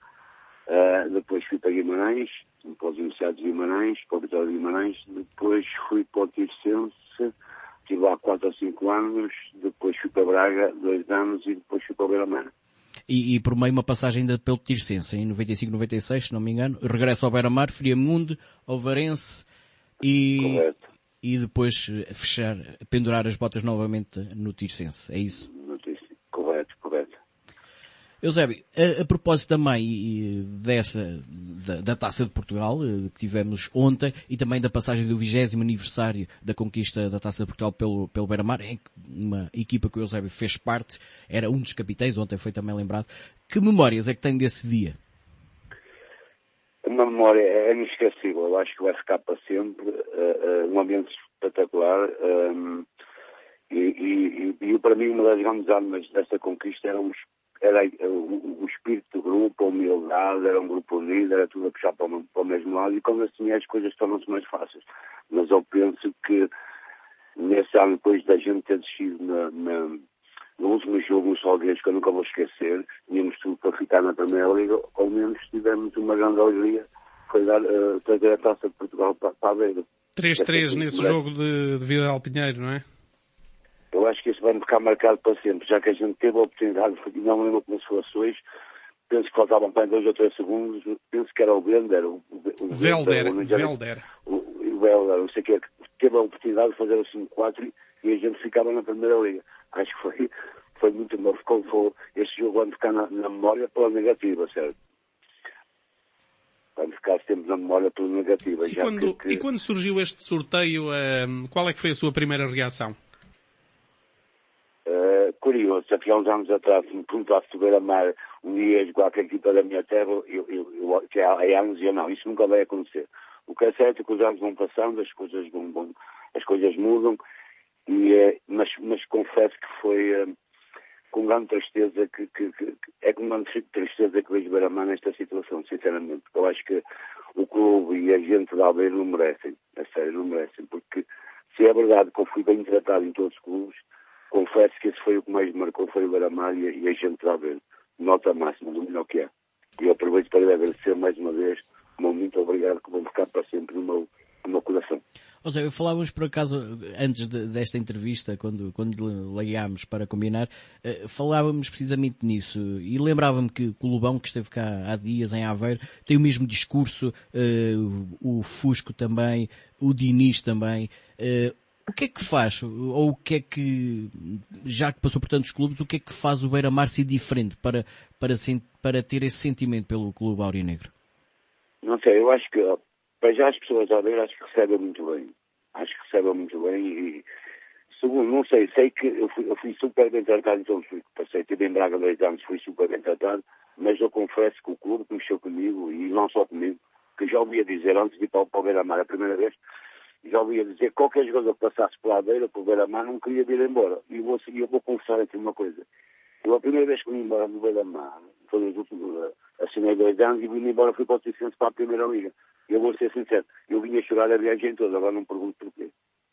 Uh, depois fui para Guimarães, para os Universidades de Guimarães, para o Vitória de Guimarães. Depois fui para o Tirsense, estive lá quatro ou cinco anos. Depois fui para Braga, dois anos, e depois fui para o Beira-Mar. E, e por meio uma passagem ainda pelo Tirsense, em noventa e cinco, noventa e seis, se não me engano. Regresso ao Beira-Mar, Friamundo, Ovarense e, Correto. E depois fechar, pendurar as botas novamente no Tirsense. É isso? No Tirsense. Correto, correto. Eusébio, a, a propósito também dessa, da, da Taça de Portugal, que tivemos ontem, e também da passagem do vigésimo aniversário da conquista da Taça de Portugal pelo, pelo Beira-Mar, em que uma equipa que o Eusébio fez parte, era um dos capitães, ontem foi também lembrado. Que memórias é que tem desse dia? Uma memória é inesquecível, eu acho que vai ficar para sempre, uh, uh, um ambiente espetacular, um, e, e, e, e para mim uma das grandes armas desta conquista era um Era o, o espírito do grupo, a humildade, era um grupo unido, era tudo a puxar para o, para o mesmo lado, e quando assim as coisas tornam-se mais fáceis. Mas eu penso que nesse ano, depois da gente ter descido na, na, no último jogo, no Salgueiros, que eu nunca vou esquecer, tínhamos tudo para ficar na Primeira Liga, ao menos tivemos uma grande alegria, foi dar, uh, trazer a Taça de Portugal para, para a Beira. três a três nesse jogo de, de Vila Alpinheiro, não é? Eu acho que isso vai ficar marcado para sempre, já que a gente teve a oportunidade, não lembro como se fosse hoje, penso que faltavam para dois ou três segundos, penso que era o Bender, o, o Velder, o Velder, o, o Velder, não sei o que, teve a oportunidade de fazer o cinco quatro e a gente ficava na Primeira Liga. Acho que foi, foi muito bom, ficou, foi, este jogo vai ficar na, na memória pela negativa, certo? Vai ficar sempre na memória pela negativa. E, já quando, que, que... e quando surgiu este sorteio, um, qual é que foi a sua primeira reação? Uh, curioso, aqui há uns anos atrás me perguntasse se o Beira-Mar um dia jogar com a equipa da minha terra, eu, eu, eu, que há, há anos eu não, isso nunca vai acontecer. O que é certo é que os anos vão passando, as coisas vão, vão as coisas mudam, e, uh, mas, mas confesso que foi uh, com grande tristeza que, que, que é com grande tristeza que vejo o Beira-Mar nesta situação, sinceramente, porque eu acho que o clube e a gente da Aveiro não merecem, a sério, não merecem, porque se é verdade que eu fui bem tratado em todos os clubes, confesso que esse foi o que mais me marcou, foi o Beira-Mar e, e a gente lá ver. Nota máxima, do melhor que é. E eu aproveito para lhe agradecer mais uma vez. Muito obrigado, que vão ficar para sempre no meu, no meu coração. Ou seja, falávamos por acaso, antes de, desta entrevista, quando, quando ligámos para combinar, uh, falávamos precisamente nisso. E lembrava-me que o Lobão, que esteve cá há dias em Aveiro, tem o mesmo discurso, uh, o Fusco também, o Diniz também. Uh, O que é que faz, ou o que é que, já que passou por tantos clubes, o que é que faz o Beira-Mar ser diferente para, para, para ter esse sentimento pelo clube aurinegro? Não sei, eu acho que para já as pessoas a ver, acho que recebem muito bem. Acho que recebem muito bem e, segundo, não sei, sei que eu fui, eu fui super bem tratado, então fui, passei, estive em Braga dois anos, fui super bem tratado, mas eu confesso que o clube mexeu comigo, e não só comigo, que já ouvia dizer, antes de ir para, para o Beira-Mar a primeira vez, já ouvia dizer que qualquer jogador que passasse pela beira, para o Beira-Mar, não queria vir embora. E eu vou, eu vou confessar aqui uma coisa. Eu, a primeira vez que vim embora do Beira-Mar, foi os últimos, assinei dois anos e vim embora, fui para o Ticense para a Primeira Liga. Eu vou ser sincero, eu vinha chorar a viagem toda, agora não pergunto porquê.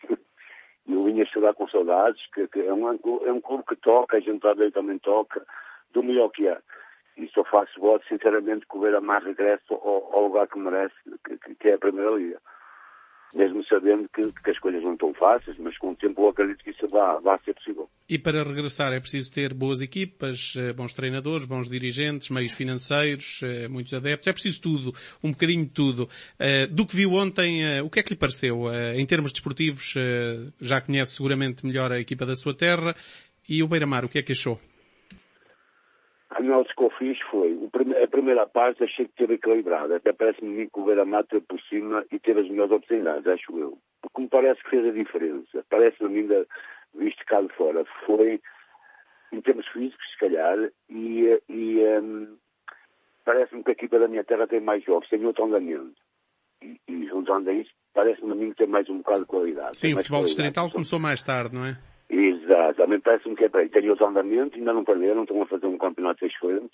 Eu vinha chorar com saudades, que, que é, um, é um clube que toca, a gente também também toca, do melhor que é. E só faço voto, sinceramente, que o Beira-Mar regresse ao, ao lugar que merece, que, que é a Primeira Liga. Mesmo sabendo que, que as coisas não estão fáceis, mas com o tempo eu acredito que isso vai, vai ser possível. E para regressar é preciso ter boas equipas, bons treinadores, bons dirigentes, meios financeiros, muitos adeptos, é preciso tudo, um bocadinho de tudo. Do que viu ontem, o que é que lhe pareceu? Em termos desportivos, já conhece seguramente melhor a equipa da sua terra, e o Beira-Mar, o que é que achou? A análise que eu fiz foi, a primeira parte achei que teve equilibrado, até parece-me que o Beira-Mar teve por cima e teve as melhores oportunidades, acho eu. Porque me parece que fez a diferença, parece-me ainda, visto cá de fora, foi em termos físicos, se calhar, e, e um, parece-me que a equipa da minha terra tem mais jogos, tem outro andamento. E, e juntando a isso, parece-me a mim que tem mais um bocado de qualidade. Sim, o futebol distrital começou mais tarde, não é? Exatamente, parece-me que é bem. Tem outro andamento, ainda não perderam, estão a fazer um campeonato excelente,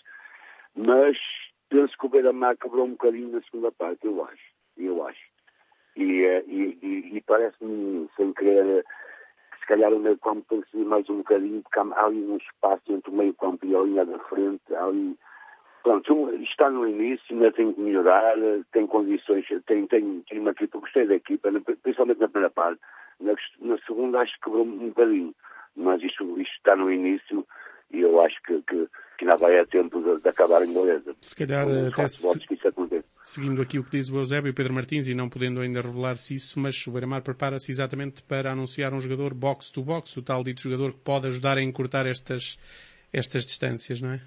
mas penso que o Beira-Mar quebrou um bocadinho na segunda parte, eu acho. Eu acho. E, e, e, e parece-me, sem querer, que se calhar o meio campo tem que subir mais um bocadinho, porque há ali um espaço entre o meio campo e a linha da frente, há ali... Pronto, está no início, ainda tem que melhorar, tem condições, tem, tem, tem uma equipa, gostei da equipa, principalmente na primeira parte. Na, na segunda acho que quebrou um bocadinho, mas isto, isto está no início e eu acho que, que, que ainda vai a tempo de, de acabar em beleza. Se calhar, então, até se, que isso aconteça. Seguindo aqui o que diz o Eusébio e Pedro Martins, e não podendo ainda revelar-se isso, mas o Beira-Mar prepara-se exatamente para anunciar um jogador box-to-box, o tal dito jogador que pode ajudar a encurtar estas, estas distâncias, não é?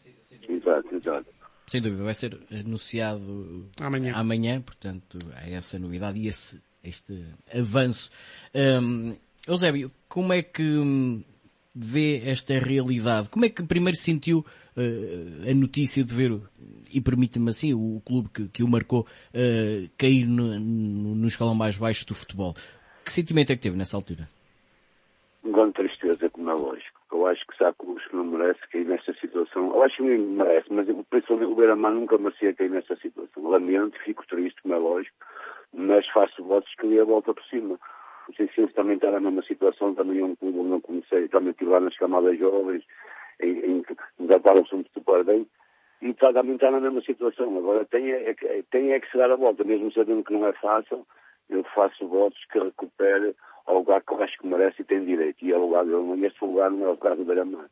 Exato, exato. Sem dúvida, vai ser anunciado amanhã, amanhã portanto, há essa novidade e esse, este avanço. Um, Eusébio, como é que vê esta realidade? Como é que primeiro sentiu uh, a notícia de ver, e permite-me assim, o clube que, que o marcou uh, cair no, no, no escalão mais baixo do futebol? Que sentimento é que teve nessa altura? Grande tristeza, como é lógico. Eu acho que há clubes que não merece cair nesta situação. Eu acho que ninguém merece, mas principalmente o Beira-Mar nunca merecia cair nesta situação. Lamento, fico triste, como é lógico, mas faço votos que dê a volta por cima. O Ticense também está na mesma situação, também é um clube onde não comecei, também estive lá nas camadas jovens, em, em que nos trataram-se super bem, e tá, também está na mesma situação. Agora tem é, tem é que se dar a volta, mesmo sabendo que não é fácil, eu faço votos que recupere ao lugar que eu acho que merece e tem direito. E é o lugar dele, e este lugar não é o lugar do Beira-Mar.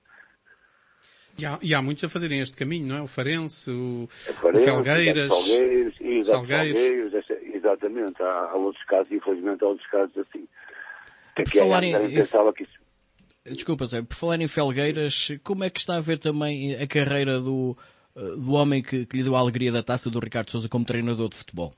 E há, e há muitos a fazerem este caminho, não é? O Farense, o, é Farense, o Felgueiras, Salgueiros, e Salgueiros. Salgueiros essa, exatamente. Há, há outros casos, infelizmente há outros casos assim. Por que falar em... pensava que isso... Desculpa, Zé, por falar em Felgueiras, como é que está a ver também a carreira do, do homem que, que lhe deu a alegria da taça, do Ricardo Sousa, como treinador de futebol?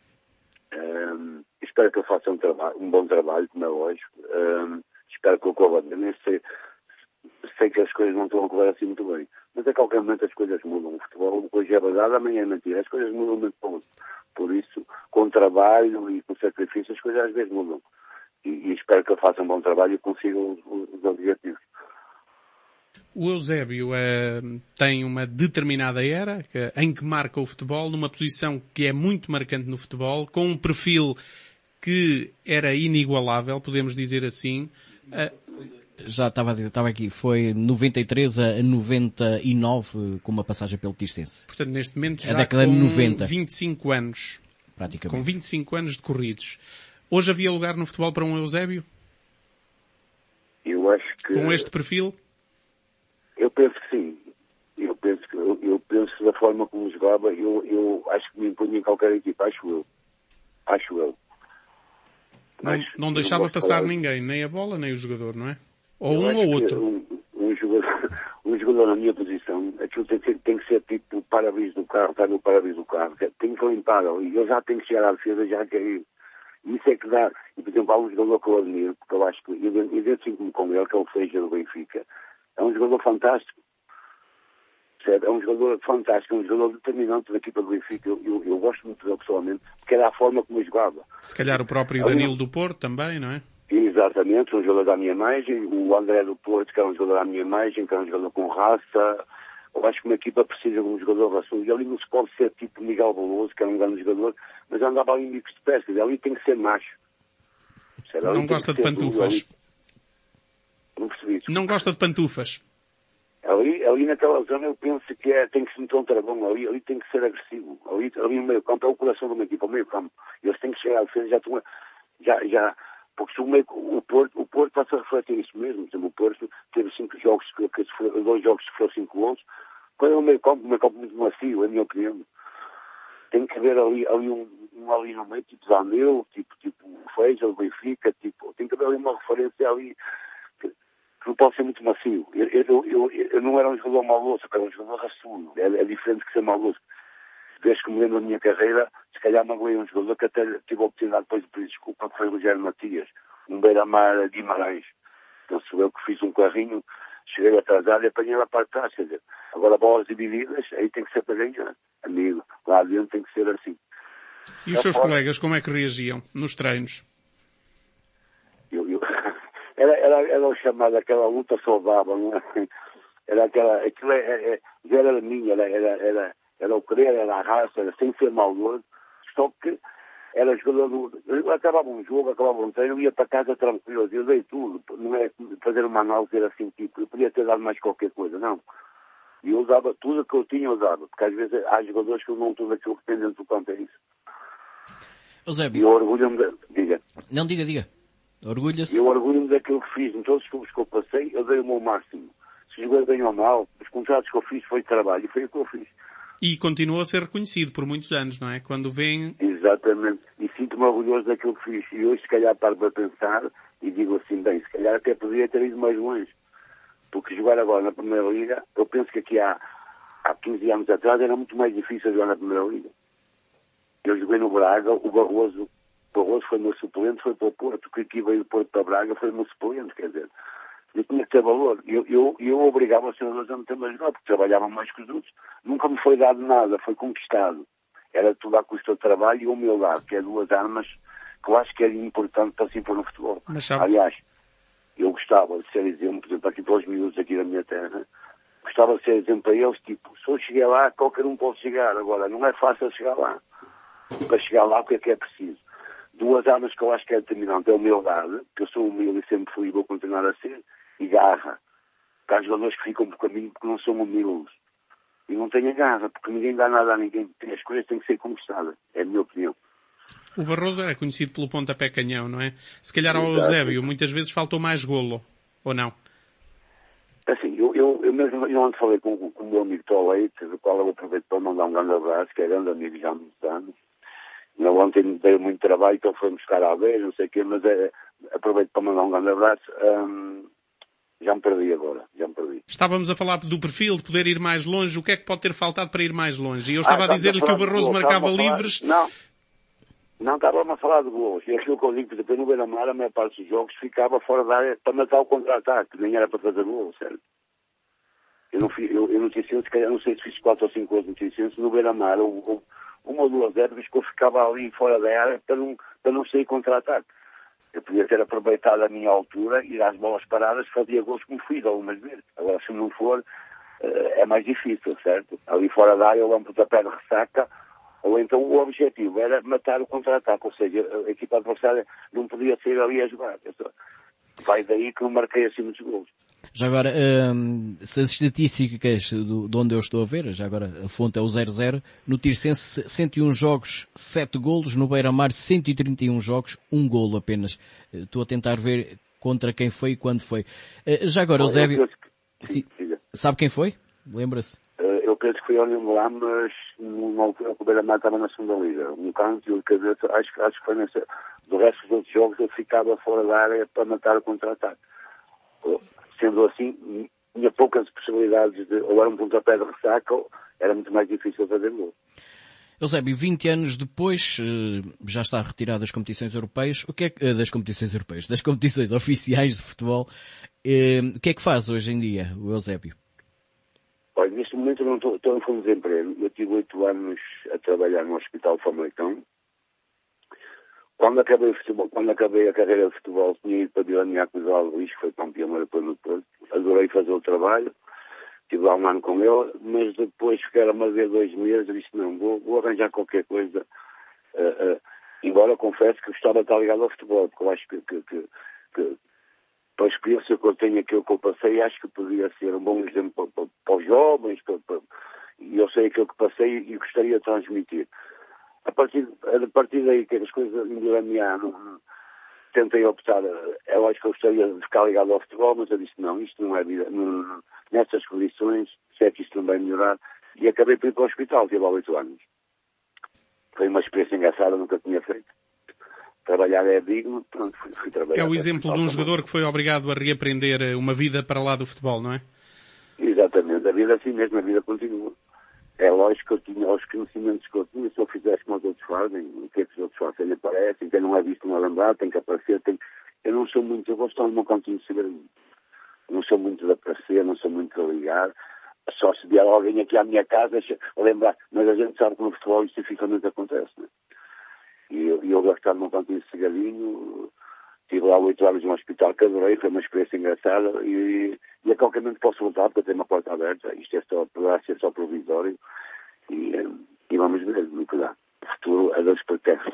Um, espero que ele faça um, trabalho, um bom trabalho, como é lógico. Um, espero que eu corra bem. Nem sei, sei que as coisas não estão a correr assim muito bem. Mas a qualquer momento as coisas mudam. O futebol hoje é verdade, amanhã é mentira. As coisas mudam muito pouco. Por isso, com trabalho e com sacrifício, as coisas às vezes mudam. E, e espero que ele faça um bom trabalho e consiga os, os objetivos. O Eusébio eh, tem uma determinada era que, em que marca o futebol, numa posição que é muito marcante no futebol, com um perfil que era inigualável, podemos dizer assim. Eh, Já estava a dizer, estava aqui, foi noventa e três a noventa e nove com uma passagem pelo Ticense. Portanto, neste momento já a década com de noventa. vinte e cinco anos. Praticamente. Com vinte e cinco anos decorridos. Hoje havia lugar no futebol para um Eusébio? Eu acho que... Com este perfil? Eu penso que sim. Eu penso, que, eu, eu penso da forma como jogava, eu, eu acho que me impunha em qualquer equipa, acho eu. Acho eu. Mas não, não deixava passar ninguém, nem a bola, nem o jogador, não é? Ou eu um ou outro. Um, um, jogador, um jogador na minha posição, aquilo tem, tem, tem que ser tipo o para-brisa do carro, está no para-brisa do carro, tem que limpar ali, eu já tenho que chegar à defesa, já cair. Isso é que dá, e por exemplo, há um jogador que eu admiro, porque eu acho que identifico-me com ele, que é o Feija do Benfica, é um jogador fantástico, certo? É um jogador fantástico, é um jogador determinante da equipa do Benfica, eu, eu, eu gosto muito dele pessoalmente, porque era a forma como ele jogava. Se calhar o próprio Danilo do Porto também, não é? Exatamente, um jogador da minha imagem, o André do Porto, que é um jogador da minha imagem, que é um jogador com raça. Eu acho que uma equipa precisa de um jogador raçudo. E ali não se pode ser tipo Miguel Veloso, que é um grande jogador, mas andava ali em bicos de pesca. Ali tem que ser macho. Não gosta de pantufas. Não percebi. Não gosta de pantufas. Ali, ali naquela zona eu penso que é, tem que se meter um travão. Ali, ali tem que ser agressivo. Ali, ali no meio campo é o coração de uma equipa, o meio campo. Eles têm que chegar à defesa, já estão a, já, já, porque se o, meio, o Porto, o Porto passa a refletir isso mesmo. Por exemplo, o Porto teve cinco jogos, que, que, dois jogos que foram cinco gols. Quando é o meio campo, o meio campo muito macio, é a minha opinião. Tem que haver ali, ali um, um ali no meio, tipo Zaneu, tipo, tipo Feija, o Benfica, tipo, tem que haver ali uma referência ali que, que não pode ser muito macio. Eu, eu, eu, eu não era um jogador maloso, eu era um jogador raçudo. É, é diferente que ser maloso. Desde que me lembro da minha carreira, se calhar magoei um jogador que até tive a oportunidade depois de pedir desculpa, que foi o Rogério Matias, um beira-mar Guimarães. Então sou eu que fiz um carrinho, cheguei atrasado e apanhei lá para trás, quer dizer, agora bolas divididas, aí tem que ser para ganhar, amigo, lá dentro tem que ser assim. E os seus fora... colegas, como é que reagiam nos treinos? Eu, eu... Era, era, era o chamado, aquela luta saudável, não é? Era aquela, aquilo é, é, já era minha, era, era, era, era o querer, era a raça, era sem ser maldoso, só que era jogador do... Eu acabava um jogo, acabava um treino, eu ia para casa tranquilo, eu dei tudo, não é fazer uma análise, era assim, tipo, eu podia ter dado mais qualquer coisa, não. E eu usava tudo o que eu tinha, eu usava, porque às vezes há jogadores que usam tudo aquilo que tem dentro do campo, é isso. Eusébio. E eu orgulho-me de... Diga. Não, diga, diga. Orgulha-se. Eu orgulho-me daquilo que fiz, em todos os clubes que eu passei, eu dei o meu máximo. Se joguei bem ou mal, os contratos que eu fiz foi trabalho, e foi o que eu fiz. E continua a ser reconhecido por muitos anos, não é? Quando vem... Exatamente. E sinto-me orgulhoso daquilo que fiz. E hoje, se calhar, paro para pensar e digo assim, bem, se calhar até poderia ter ido mais longe. Porque jogar agora na Primeira Liga, eu penso que aqui há, há quinze anos atrás era muito mais difícil jogar na Primeira Liga. Eu joguei no Braga, o Barroso, o Barroso foi meu suplente, foi para o Porto. O que aqui veio do Porto para Braga foi meu suplente, quer dizer... Eu tinha que ter valor. Eu, eu, eu obrigava os senadores a meter-me a jogar, porque trabalhavam mais que os outros. Nunca me foi dado nada, foi conquistado. Era tudo à custa do trabalho e humildade, que é duas armas que eu acho que é importante para se impor no futebol. Sabe... Aliás, eu gostava de ser exemplo, por exemplo, aqui para os miúdos aqui da minha terra, gostava de ser exemplo para eles, tipo, se eu cheguei lá, qualquer um pode chegar. Agora, não é fácil chegar lá. Para chegar lá, o que é que é preciso? Duas armas que eu acho que é determinante. É a humildade, que eu sou humilde e sempre fui e vou continuar a ser, e garra. Porque há jogadores que ficam por caminho porque não são humildes. E não têm a garra, porque ninguém dá nada a ninguém. As coisas têm que ser conquistadas. É a minha opinião. O Barroso era conhecido pelo pontapé canhão, não é? Se calhar ao Eusébio muitas vezes faltou mais golo, ou não? Assim, eu, eu, eu mesmo eu ontem falei com, com o meu amigo Toleite, do qual eu aproveito para mandar um grande abraço, que é grande amigo já há muitos anos. Eu ontem me dei muito trabalho, então foi buscar a vez, não sei o quê, mas é, aproveito para mandar um grande abraço. Hum, já me perdi agora, já me perdi. Estávamos a falar do perfil, de poder ir mais longe. O que é que pode ter faltado para ir mais longe? E eu estava ah, a dizer-lhe que o Barroso marcava livres... Não, não estava-me a falar de gols. E aquilo que eu digo, por exemplo, no Beira-Mar, a maior parte dos jogos ficava fora da área para matar o contra-ataque, nem era para fazer gol, certo? Eu não, fiz, eu, eu não, tinha, se calhar, não sei se fiz quatro ou cinco gols no Ticense, no Beira-Mar, ou, ou uma ou duas épocas que eu ficava ali fora da área para não, para não sair contra-ataque. Eu podia ter aproveitado a minha altura, ir às bolas paradas, fazia gols como fiz algumas vezes. Agora, se não for, é mais difícil, certo? Ali fora da área, eu amo para pé de ressaca, ou então o objetivo era matar o contra-ataque, ou seja, a equipa adversária não podia sair ali a jogar. Vai daí que eu marquei assim muitos gols. Já agora, hum, se as estatísticas do, de onde eu estou a ver, já agora a fonte é o zero zero, no Tirsense cento e um jogos, sete golos, no Beira-Mar cento e trinta e um jogos, um golo apenas. Estou a tentar ver contra quem foi e quando foi. Já agora, Eusébio, que... sabe quem foi? Lembra-se? Eu penso que foi ao lá, mas numa altura que o Beira-Mar estava na segunda liga. Um canto e o cabeça, acho, acho que foi nessa... Do resto dos outros jogos eu ficava fora da área para matar o contra-ataque. Sendo assim, tinha poucas possibilidades de, ou era um pontapé de ressaca, ou era muito mais difícil fazer gol. Eusébio, vinte anos depois, já está retirado das competições europeias. O que é que, das competições europeias, das competições oficiais de futebol. O que é que faz hoje em dia o Eusébio? Olha, neste momento eu não estou, estou em fundo de desemprego. Eu tive oito anos a trabalhar no Hospital Famalicão. Quando acabei, futebol, quando acabei a carreira de futebol, tinha ido para Vila Nhoa com o João Luís, que foi campeão maratona do Porto. Adorei fazer o trabalho. Estive lá um ano com ele, mas depois ficaram a ver dois meses e disse, não, vou, vou arranjar qualquer coisa. Uh, uh, embora confesso que gostava de estar ligado ao futebol, porque eu acho que, que, que, que para a experiência que eu tenho, aquilo que eu passei, acho que podia ser um bom exemplo para, para, para os jovens, para, para, e eu sei aquilo que passei e gostaria de transmitir. A partir, a partir daí que as coisas melhoraram, tentei optar, é lógico que eu gostaria de ficar ligado ao futebol, mas eu disse, não, isto não é vida, não, nestas condições, sei que isto não vai melhorar, e acabei por ir para o hospital, tive há oito anos. Foi uma experiência engraçada, nunca tinha feito. Trabalhar é digno, pronto, fui, fui trabalhar. É o exemplo de um jogador que foi obrigado a reaprender uma vida para lá do futebol, não é? Exatamente, a vida assim mesmo, a vida continua. É lógico que eu tinha os conhecimentos que eu tinha, se eu fizesse como os outros fazem, o que é que os outros fazem aparecem, quem não é visto não é lembrado, tem que aparecer, tem... Eu não sou muito, eu gosto de estar no meu cantinho de segredinho. Não sou muito de aparecer, não sou muito de ligar. Só se vier alguém aqui à minha casa a lembrar, mas a gente sabe que no futebol isso dificilmente acontece, né? E eu, eu gosto de estar no meu cantinho de segredinho. Estive lá oito anos no hospital que adorei, foi uma experiência engraçada e, e a qualquer momento posso voltar porque eu tenho uma porta aberta. Isto é só, poderá ser só provisório e, e vamos ver, no cuidado. O futuro a Deus pertence.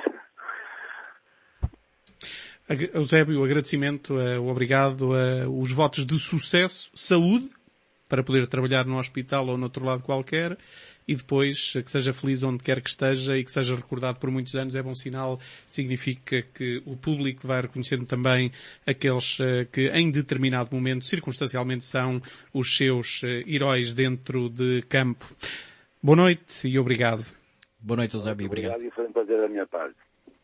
Eusébio, o agradecimento, o obrigado, os votos de sucesso, saúde, para poder trabalhar no hospital ou no outro lado qualquer, e depois que seja feliz onde quer que esteja e que seja recordado por muitos anos. É bom sinal, significa que o público vai reconhecendo também aqueles que em determinado momento, circunstancialmente, são os seus heróis dentro de campo. Boa noite e obrigado. Boa noite, Eusébio. Obrigado. Obrigado e foi um prazer da minha parte.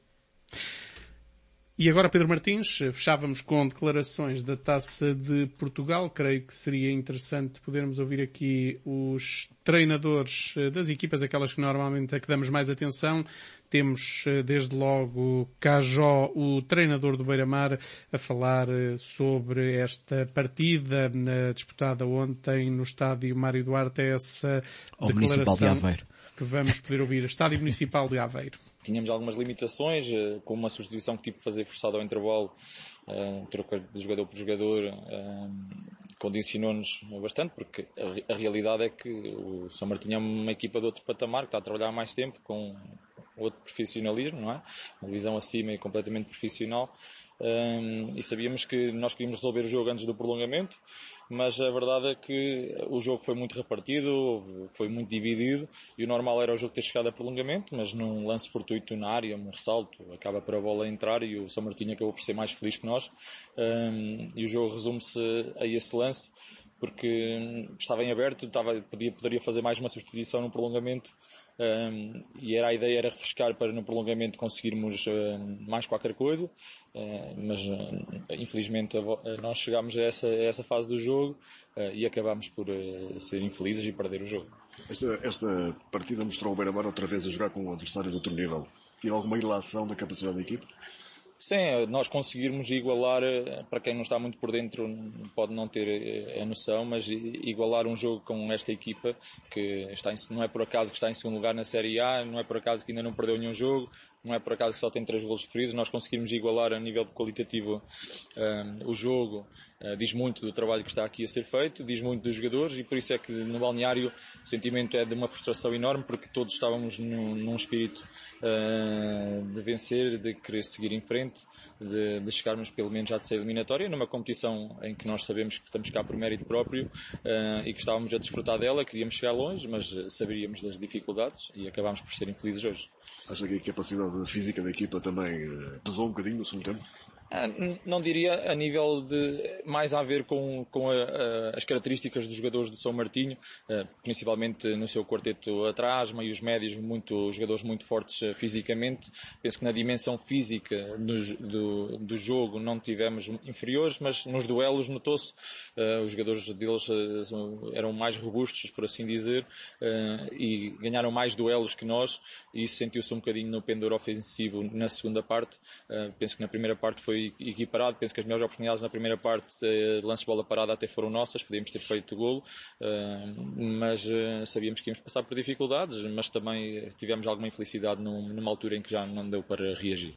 E agora, Pedro Martins, fechávamos com declarações da Taça de Portugal. Creio que seria interessante podermos ouvir aqui os treinadores das equipas, aquelas que normalmente a que damos mais atenção. Temos, desde logo, Cajó, o treinador do Beira-Mar, a falar sobre esta partida disputada ontem no estádio Mário Duarte, essa Ao declaração Municipal de Aveiro, que vamos poder ouvir. Estádio Municipal de Aveiro. Tínhamos algumas limitações, com uma substituição que tive que fazer forçada ao intervalo, uh, troca de jogador por jogador, uh, condicionou-nos bastante, porque a, a realidade é que o São Martinho é uma equipa de outro patamar, que está a trabalhar há mais tempo, com outro profissionalismo, não é? Uma visão acima e completamente profissional. Um, e sabíamos que nós queríamos resolver o jogo antes do prolongamento, mas a verdade é que o jogo foi muito repartido, foi muito dividido, e o normal era o jogo ter chegado a prolongamento, mas num lance fortuito na área, um ressalto, acaba por a bola entrar e o São Martinho acabou por ser mais feliz que nós, um, e o jogo resume-se a esse lance, porque estava em aberto, estava, podia, poderia fazer mais uma substituição no prolongamento. Um, e era, a ideia era refrescar para no prolongamento conseguirmos uh, mais qualquer coisa, uh, mas uh, infelizmente uh, nós chegámos a essa, a essa fase do jogo uh, e acabámos por uh, ser infelizes e perder o jogo. Esta, esta partida mostrou o Beira-Mar outra vez a jogar com um adversário de outro nível. Tinha alguma ilação da capacidade da equipe? Sim, nós conseguirmos igualar, para quem não está muito por dentro pode não ter a noção, mas igualar um jogo com esta equipa, que está em, não é por acaso que está em segundo lugar na Série A, não é por acaso que ainda não perdeu nenhum jogo, não é por acaso que só tem três golos sofridos, nós conseguirmos igualar a nível qualitativo um, o jogo, uh, diz muito do trabalho que está aqui a ser feito, diz muito dos jogadores, e por isso é que no balneário o sentimento é de uma frustração enorme, porque todos estávamos num, num espírito uh, de vencer, de querer seguir em frente, de, de chegarmos pelo menos à terceira eliminatória, numa competição em que nós sabemos que estamos cá por mérito próprio uh, e que estávamos a desfrutar dela, queríamos chegar longe, mas saberíamos das dificuldades e acabámos por ser infelizes hoje. Acha que a capacidade física da equipa também pesou um bocadinho no segundo tempo? Não diria, a nível de mais a ver com, com a, a, as características dos jogadores do São Martinho, principalmente no seu quarteto atrás, meios médios, muito, jogadores muito fortes fisicamente. Penso que na dimensão física do, do, do jogo não tivemos inferiores, mas nos duelos notou-se, uh, os jogadores deles uh, eram mais robustos, por assim dizer, uh, e ganharam mais duelos que nós, e isso sentiu-se um bocadinho no pendor ofensivo na segunda parte. Uh, penso que na primeira parte foi equiparado, penso que as melhores oportunidades na primeira parte, uh, lances de bola parada até foram nossas, podíamos ter feito golo, uh, mas uh, sabíamos que íamos passar por dificuldades, mas também tivemos alguma infelicidade num, numa altura em que já não deu para reagir.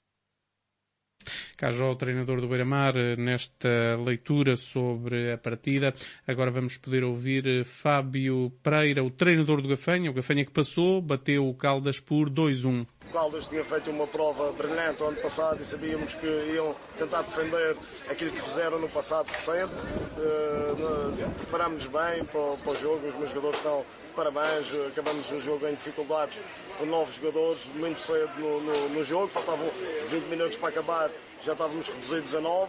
Cá já o treinador do Beira-Mar nesta leitura sobre a partida. Agora vamos poder ouvir Fábio Pereira, o treinador do Gafanha, o Gafanha que passou, bateu o Caldas por dois a um. O Caldas tinha feito uma prova brilhante o ano passado e sabíamos que iam tentar defender aquilo que fizeram no passado recente. Uh, Preparámos-nos bem para o, para o jogo, os meus jogadores estão parabéns, acabamos o jogo em dificuldades com nove jogadores, muito cedo no, no, no jogo, faltavam vinte minutos para acabar, já estávamos reduzidos a nove,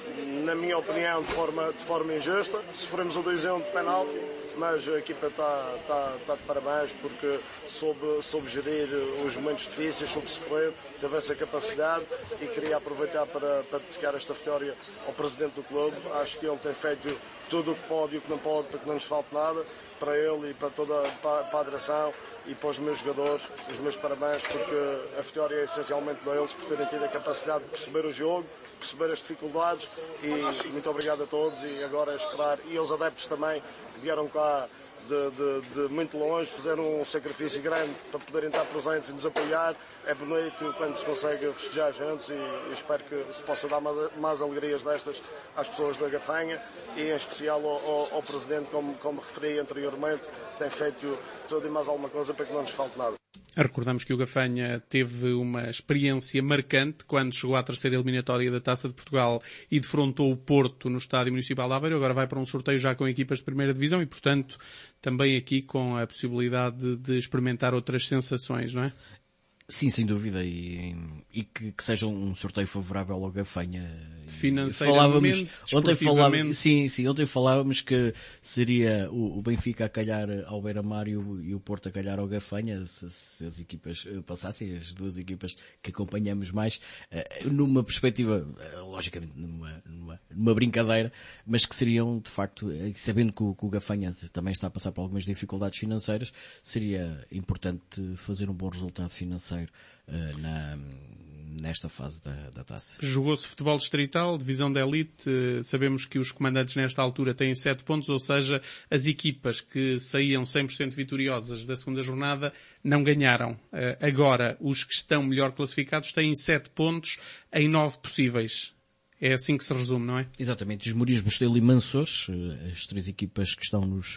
na minha opinião de forma, de forma injusta, sofremos o dois a um de penalti, mas a equipa está, está, está de parabéns porque soube, soube gerir os momentos difíceis, soube sofrer, teve essa capacidade e queria aproveitar para, para dedicar esta vitória ao presidente do clube. Acho que ele tem feito tudo o que pode e o que não pode para que não nos falte nada, para ele e para toda para, para a direção e para os meus jogadores, os meus parabéns, porque a vitória é essencialmente para eles por terem tido a capacidade de perceber o jogo, perceber as dificuldades e muito obrigado a todos e agora é esperar, e aos adeptos também que vieram cá de, de, de muito longe, fizeram um sacrifício grande para poderem estar presentes e nos apoiar. É bonito quando se consegue festejar juntos e, e espero que se possa dar mais, mais alegrias destas às pessoas da Gafanha e em especial ao, ao, ao Presidente, como, como referi anteriormente, tem feito tudo e mais alguma coisa para que não nos falte nada. Recordamos que o Gafanha teve uma experiência marcante quando chegou à terceira eliminatória da Taça de Portugal e defrontou o Porto no Estádio Municipal de Aveiro. Agora vai para um sorteio já com equipas de primeira divisão e, portanto, também aqui com a possibilidade de experimentar outras sensações, não é? Sim, sem dúvida, e, e que, que seja um sorteio favorável ao Gafanha. Financeiramente, ontem falávamos, sim, sim, ontem falávamos que seria o, o Benfica a calhar ao Beira-Mar e o, e o Porto a calhar ao Gafanha, se, se as equipas passassem, as duas equipas que acompanhamos mais, numa perspectiva, logicamente numa, numa, numa brincadeira, mas que seriam, de facto, sabendo que o, que o Gafanha também está a passar por algumas dificuldades financeiras, seria importante fazer um bom resultado financeiro Na, nesta fase da, da taça. Jogou-se futebol distrital, divisão da elite. Sabemos que os comandantes nesta altura têm sete pontos, ou seja, as equipas que saíam cem por cento vitoriosas da segunda jornada não ganharam. Agora, os que estão melhor classificados têm sete pontos em nove possíveis. É assim que se resume, não é? Exatamente. Os Morias, Bostelo e Mansores, as três equipas que estão nos,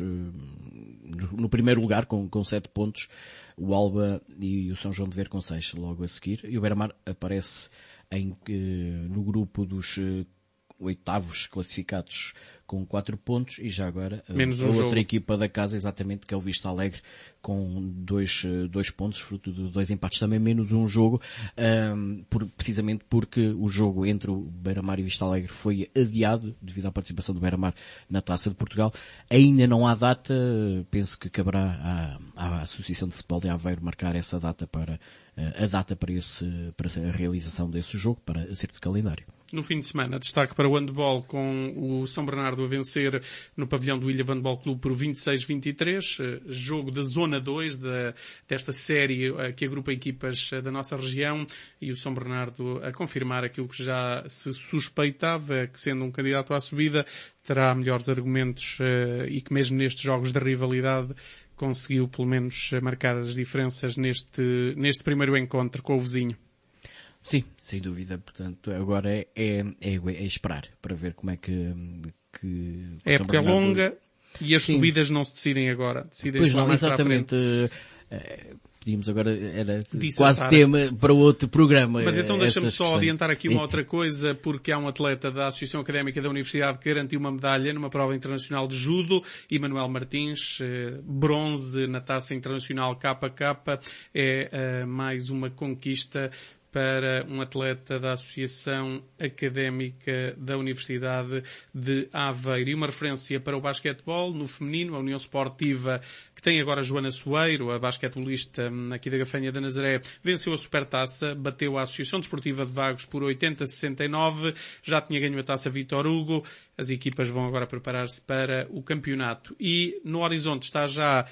no primeiro lugar com, com sete pontos, o Alba e o São João de Ver com seis logo a seguir. E o Beira-Mar aparece em, no grupo dos oitavos classificados com quatro pontos e já agora menos a um outra jogo. Equipa da casa, exatamente, que é o Vista Alegre, com dois, dois pontos, fruto de dois empates também, menos um jogo, um, por, precisamente porque o jogo entre o Beira-Mar e o Vista Alegre foi adiado devido à participação do Beira-Mar na Taça de Portugal. Ainda não há data, penso que caberá à, à Associação de Futebol de Aveiro marcar essa data para a data para, esse, para a realização desse jogo, para acerto de calendário. No fim de semana, destaque para o handball com o São Bernardo a vencer no pavilhão do Ilha Handball Clube por vinte e seis a vinte e três, jogo da Zona dois da, desta série que agrupa equipas da nossa região, e o São Bernardo a confirmar aquilo que já se suspeitava, que sendo um candidato à subida terá melhores argumentos e que mesmo nestes jogos de rivalidade conseguiu pelo menos marcar as diferenças neste, neste primeiro encontro com o vizinho. Sim, sem dúvida. Portanto, agora é, é, é, é esperar para ver como é que... que a época é longa e as Sim. subidas não se decidem agora. Pois não, exatamente. Uh, podíamos agora, era Dissertar. quase tema para outro programa. Mas então deixa-me só questões. adiantar aqui Sim. uma outra coisa, porque há um atleta da Associação Académica da Universidade que garantiu uma medalha numa prova internacional de judo, Emanuel Martins, eh, bronze na Taça Internacional K K, é eh, mais uma conquista para um atleta da Associação Académica da Universidade de Aveiro. E uma referência para o basquetebol no feminino, a União Sportiva, que tem agora Joana Soeiro, a basquetebolista aqui da Gafanha da Nazaré, venceu a Supertaça, bateu a Associação Desportiva de Vagos por oitenta a sessenta e nove, já tinha ganho a Taça Vítor Hugo. As equipas vão agora preparar-se para o campeonato. E no horizonte está já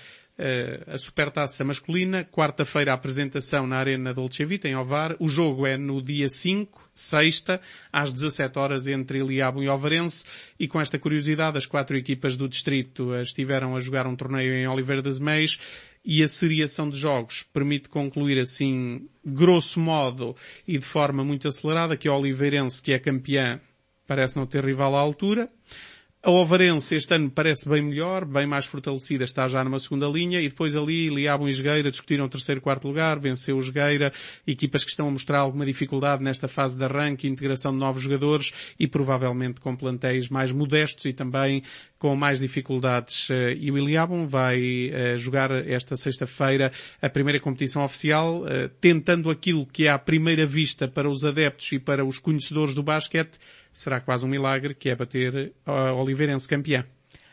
a Supertaça masculina, quarta-feira a apresentação na Arena Dolce Vita, em Ovar. O jogo é no dia cinco, sexta, às dezassete horas, entre Iliabo e Ovarense. E com esta curiosidade, as quatro equipas do distrito estiveram a jogar um torneio em Oliveira das Meias, e a seriação de jogos permite concluir assim, grosso modo e de forma muito acelerada, que a Oliveirense, que é campeã, parece não ter rival à altura. A Ovarense este ano parece bem melhor, bem mais fortalecida, está já numa segunda linha, e depois ali Iliabo e Jogueira discutiram o terceiro e quarto lugar, venceu o Jogueira, equipas que estão a mostrar alguma dificuldade nesta fase de arranque, integração de novos jogadores e provavelmente com plantéis mais modestos e também com mais dificuldades. E o Iliabo vai jogar esta sexta-feira a primeira competição oficial, tentando aquilo que é à primeira vista para os adeptos e para os conhecedores do basquete, será quase um milagre, que é bater a Oliveirense campeã.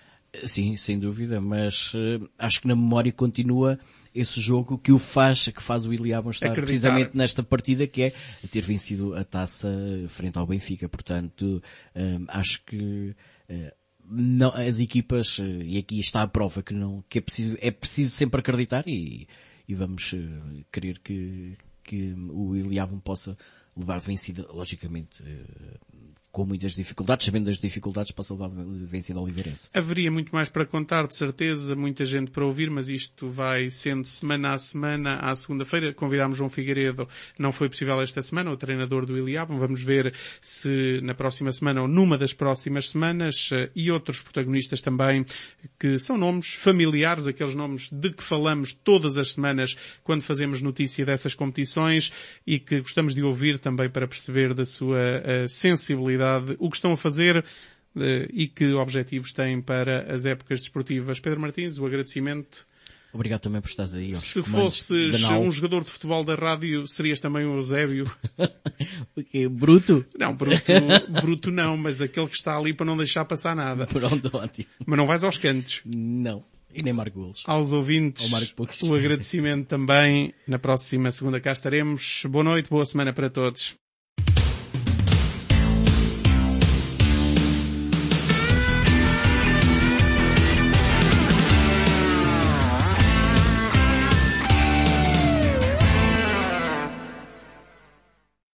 Sim, sem dúvida, mas uh, acho que na memória continua esse jogo que o faz, que faz o Iliabo estar acreditar precisamente nesta partida, que é ter vencido a taça frente ao Benfica. Portanto, uh, acho que uh, não, as equipas, uh, e aqui está a prova que não, que é preciso, é preciso sempre acreditar e, e vamos uh, querer que, que o Iliabo possa levar de vencida, logicamente, uh, com muitas dificuldades, sabendo das dificuldades, possa levar vencida ao Oliveirense. Haveria muito mais para contar, de certeza, muita gente para ouvir, mas isto vai sendo semana a semana. À segunda-feira convidámos João Figueiredo, não foi possível esta semana, o treinador do Iliabo. Vamos ver se na próxima semana ou numa das próximas semanas, e outros protagonistas também, que são nomes familiares, aqueles nomes de que falamos todas as semanas quando fazemos notícia dessas competições e que gostamos de ouvir também para perceber da sua uh, sensibilidade o que estão a fazer uh, e que objetivos têm para as épocas desportivas. Pedro Martins, o agradecimento. Obrigado também por estares aí. Se fosses um jogador de futebol da rádio, serias também o Eusébio. O quê? Bruto? Não, bruto, bruto não, mas aquele que está ali para não deixar passar nada. Pronto, ótimo. Mas não vais aos cantos. Não. E nem marco golos. Aos ouvintes, o agradecimento também. Na próxima segunda cá estaremos. Boa noite, boa semana para todos.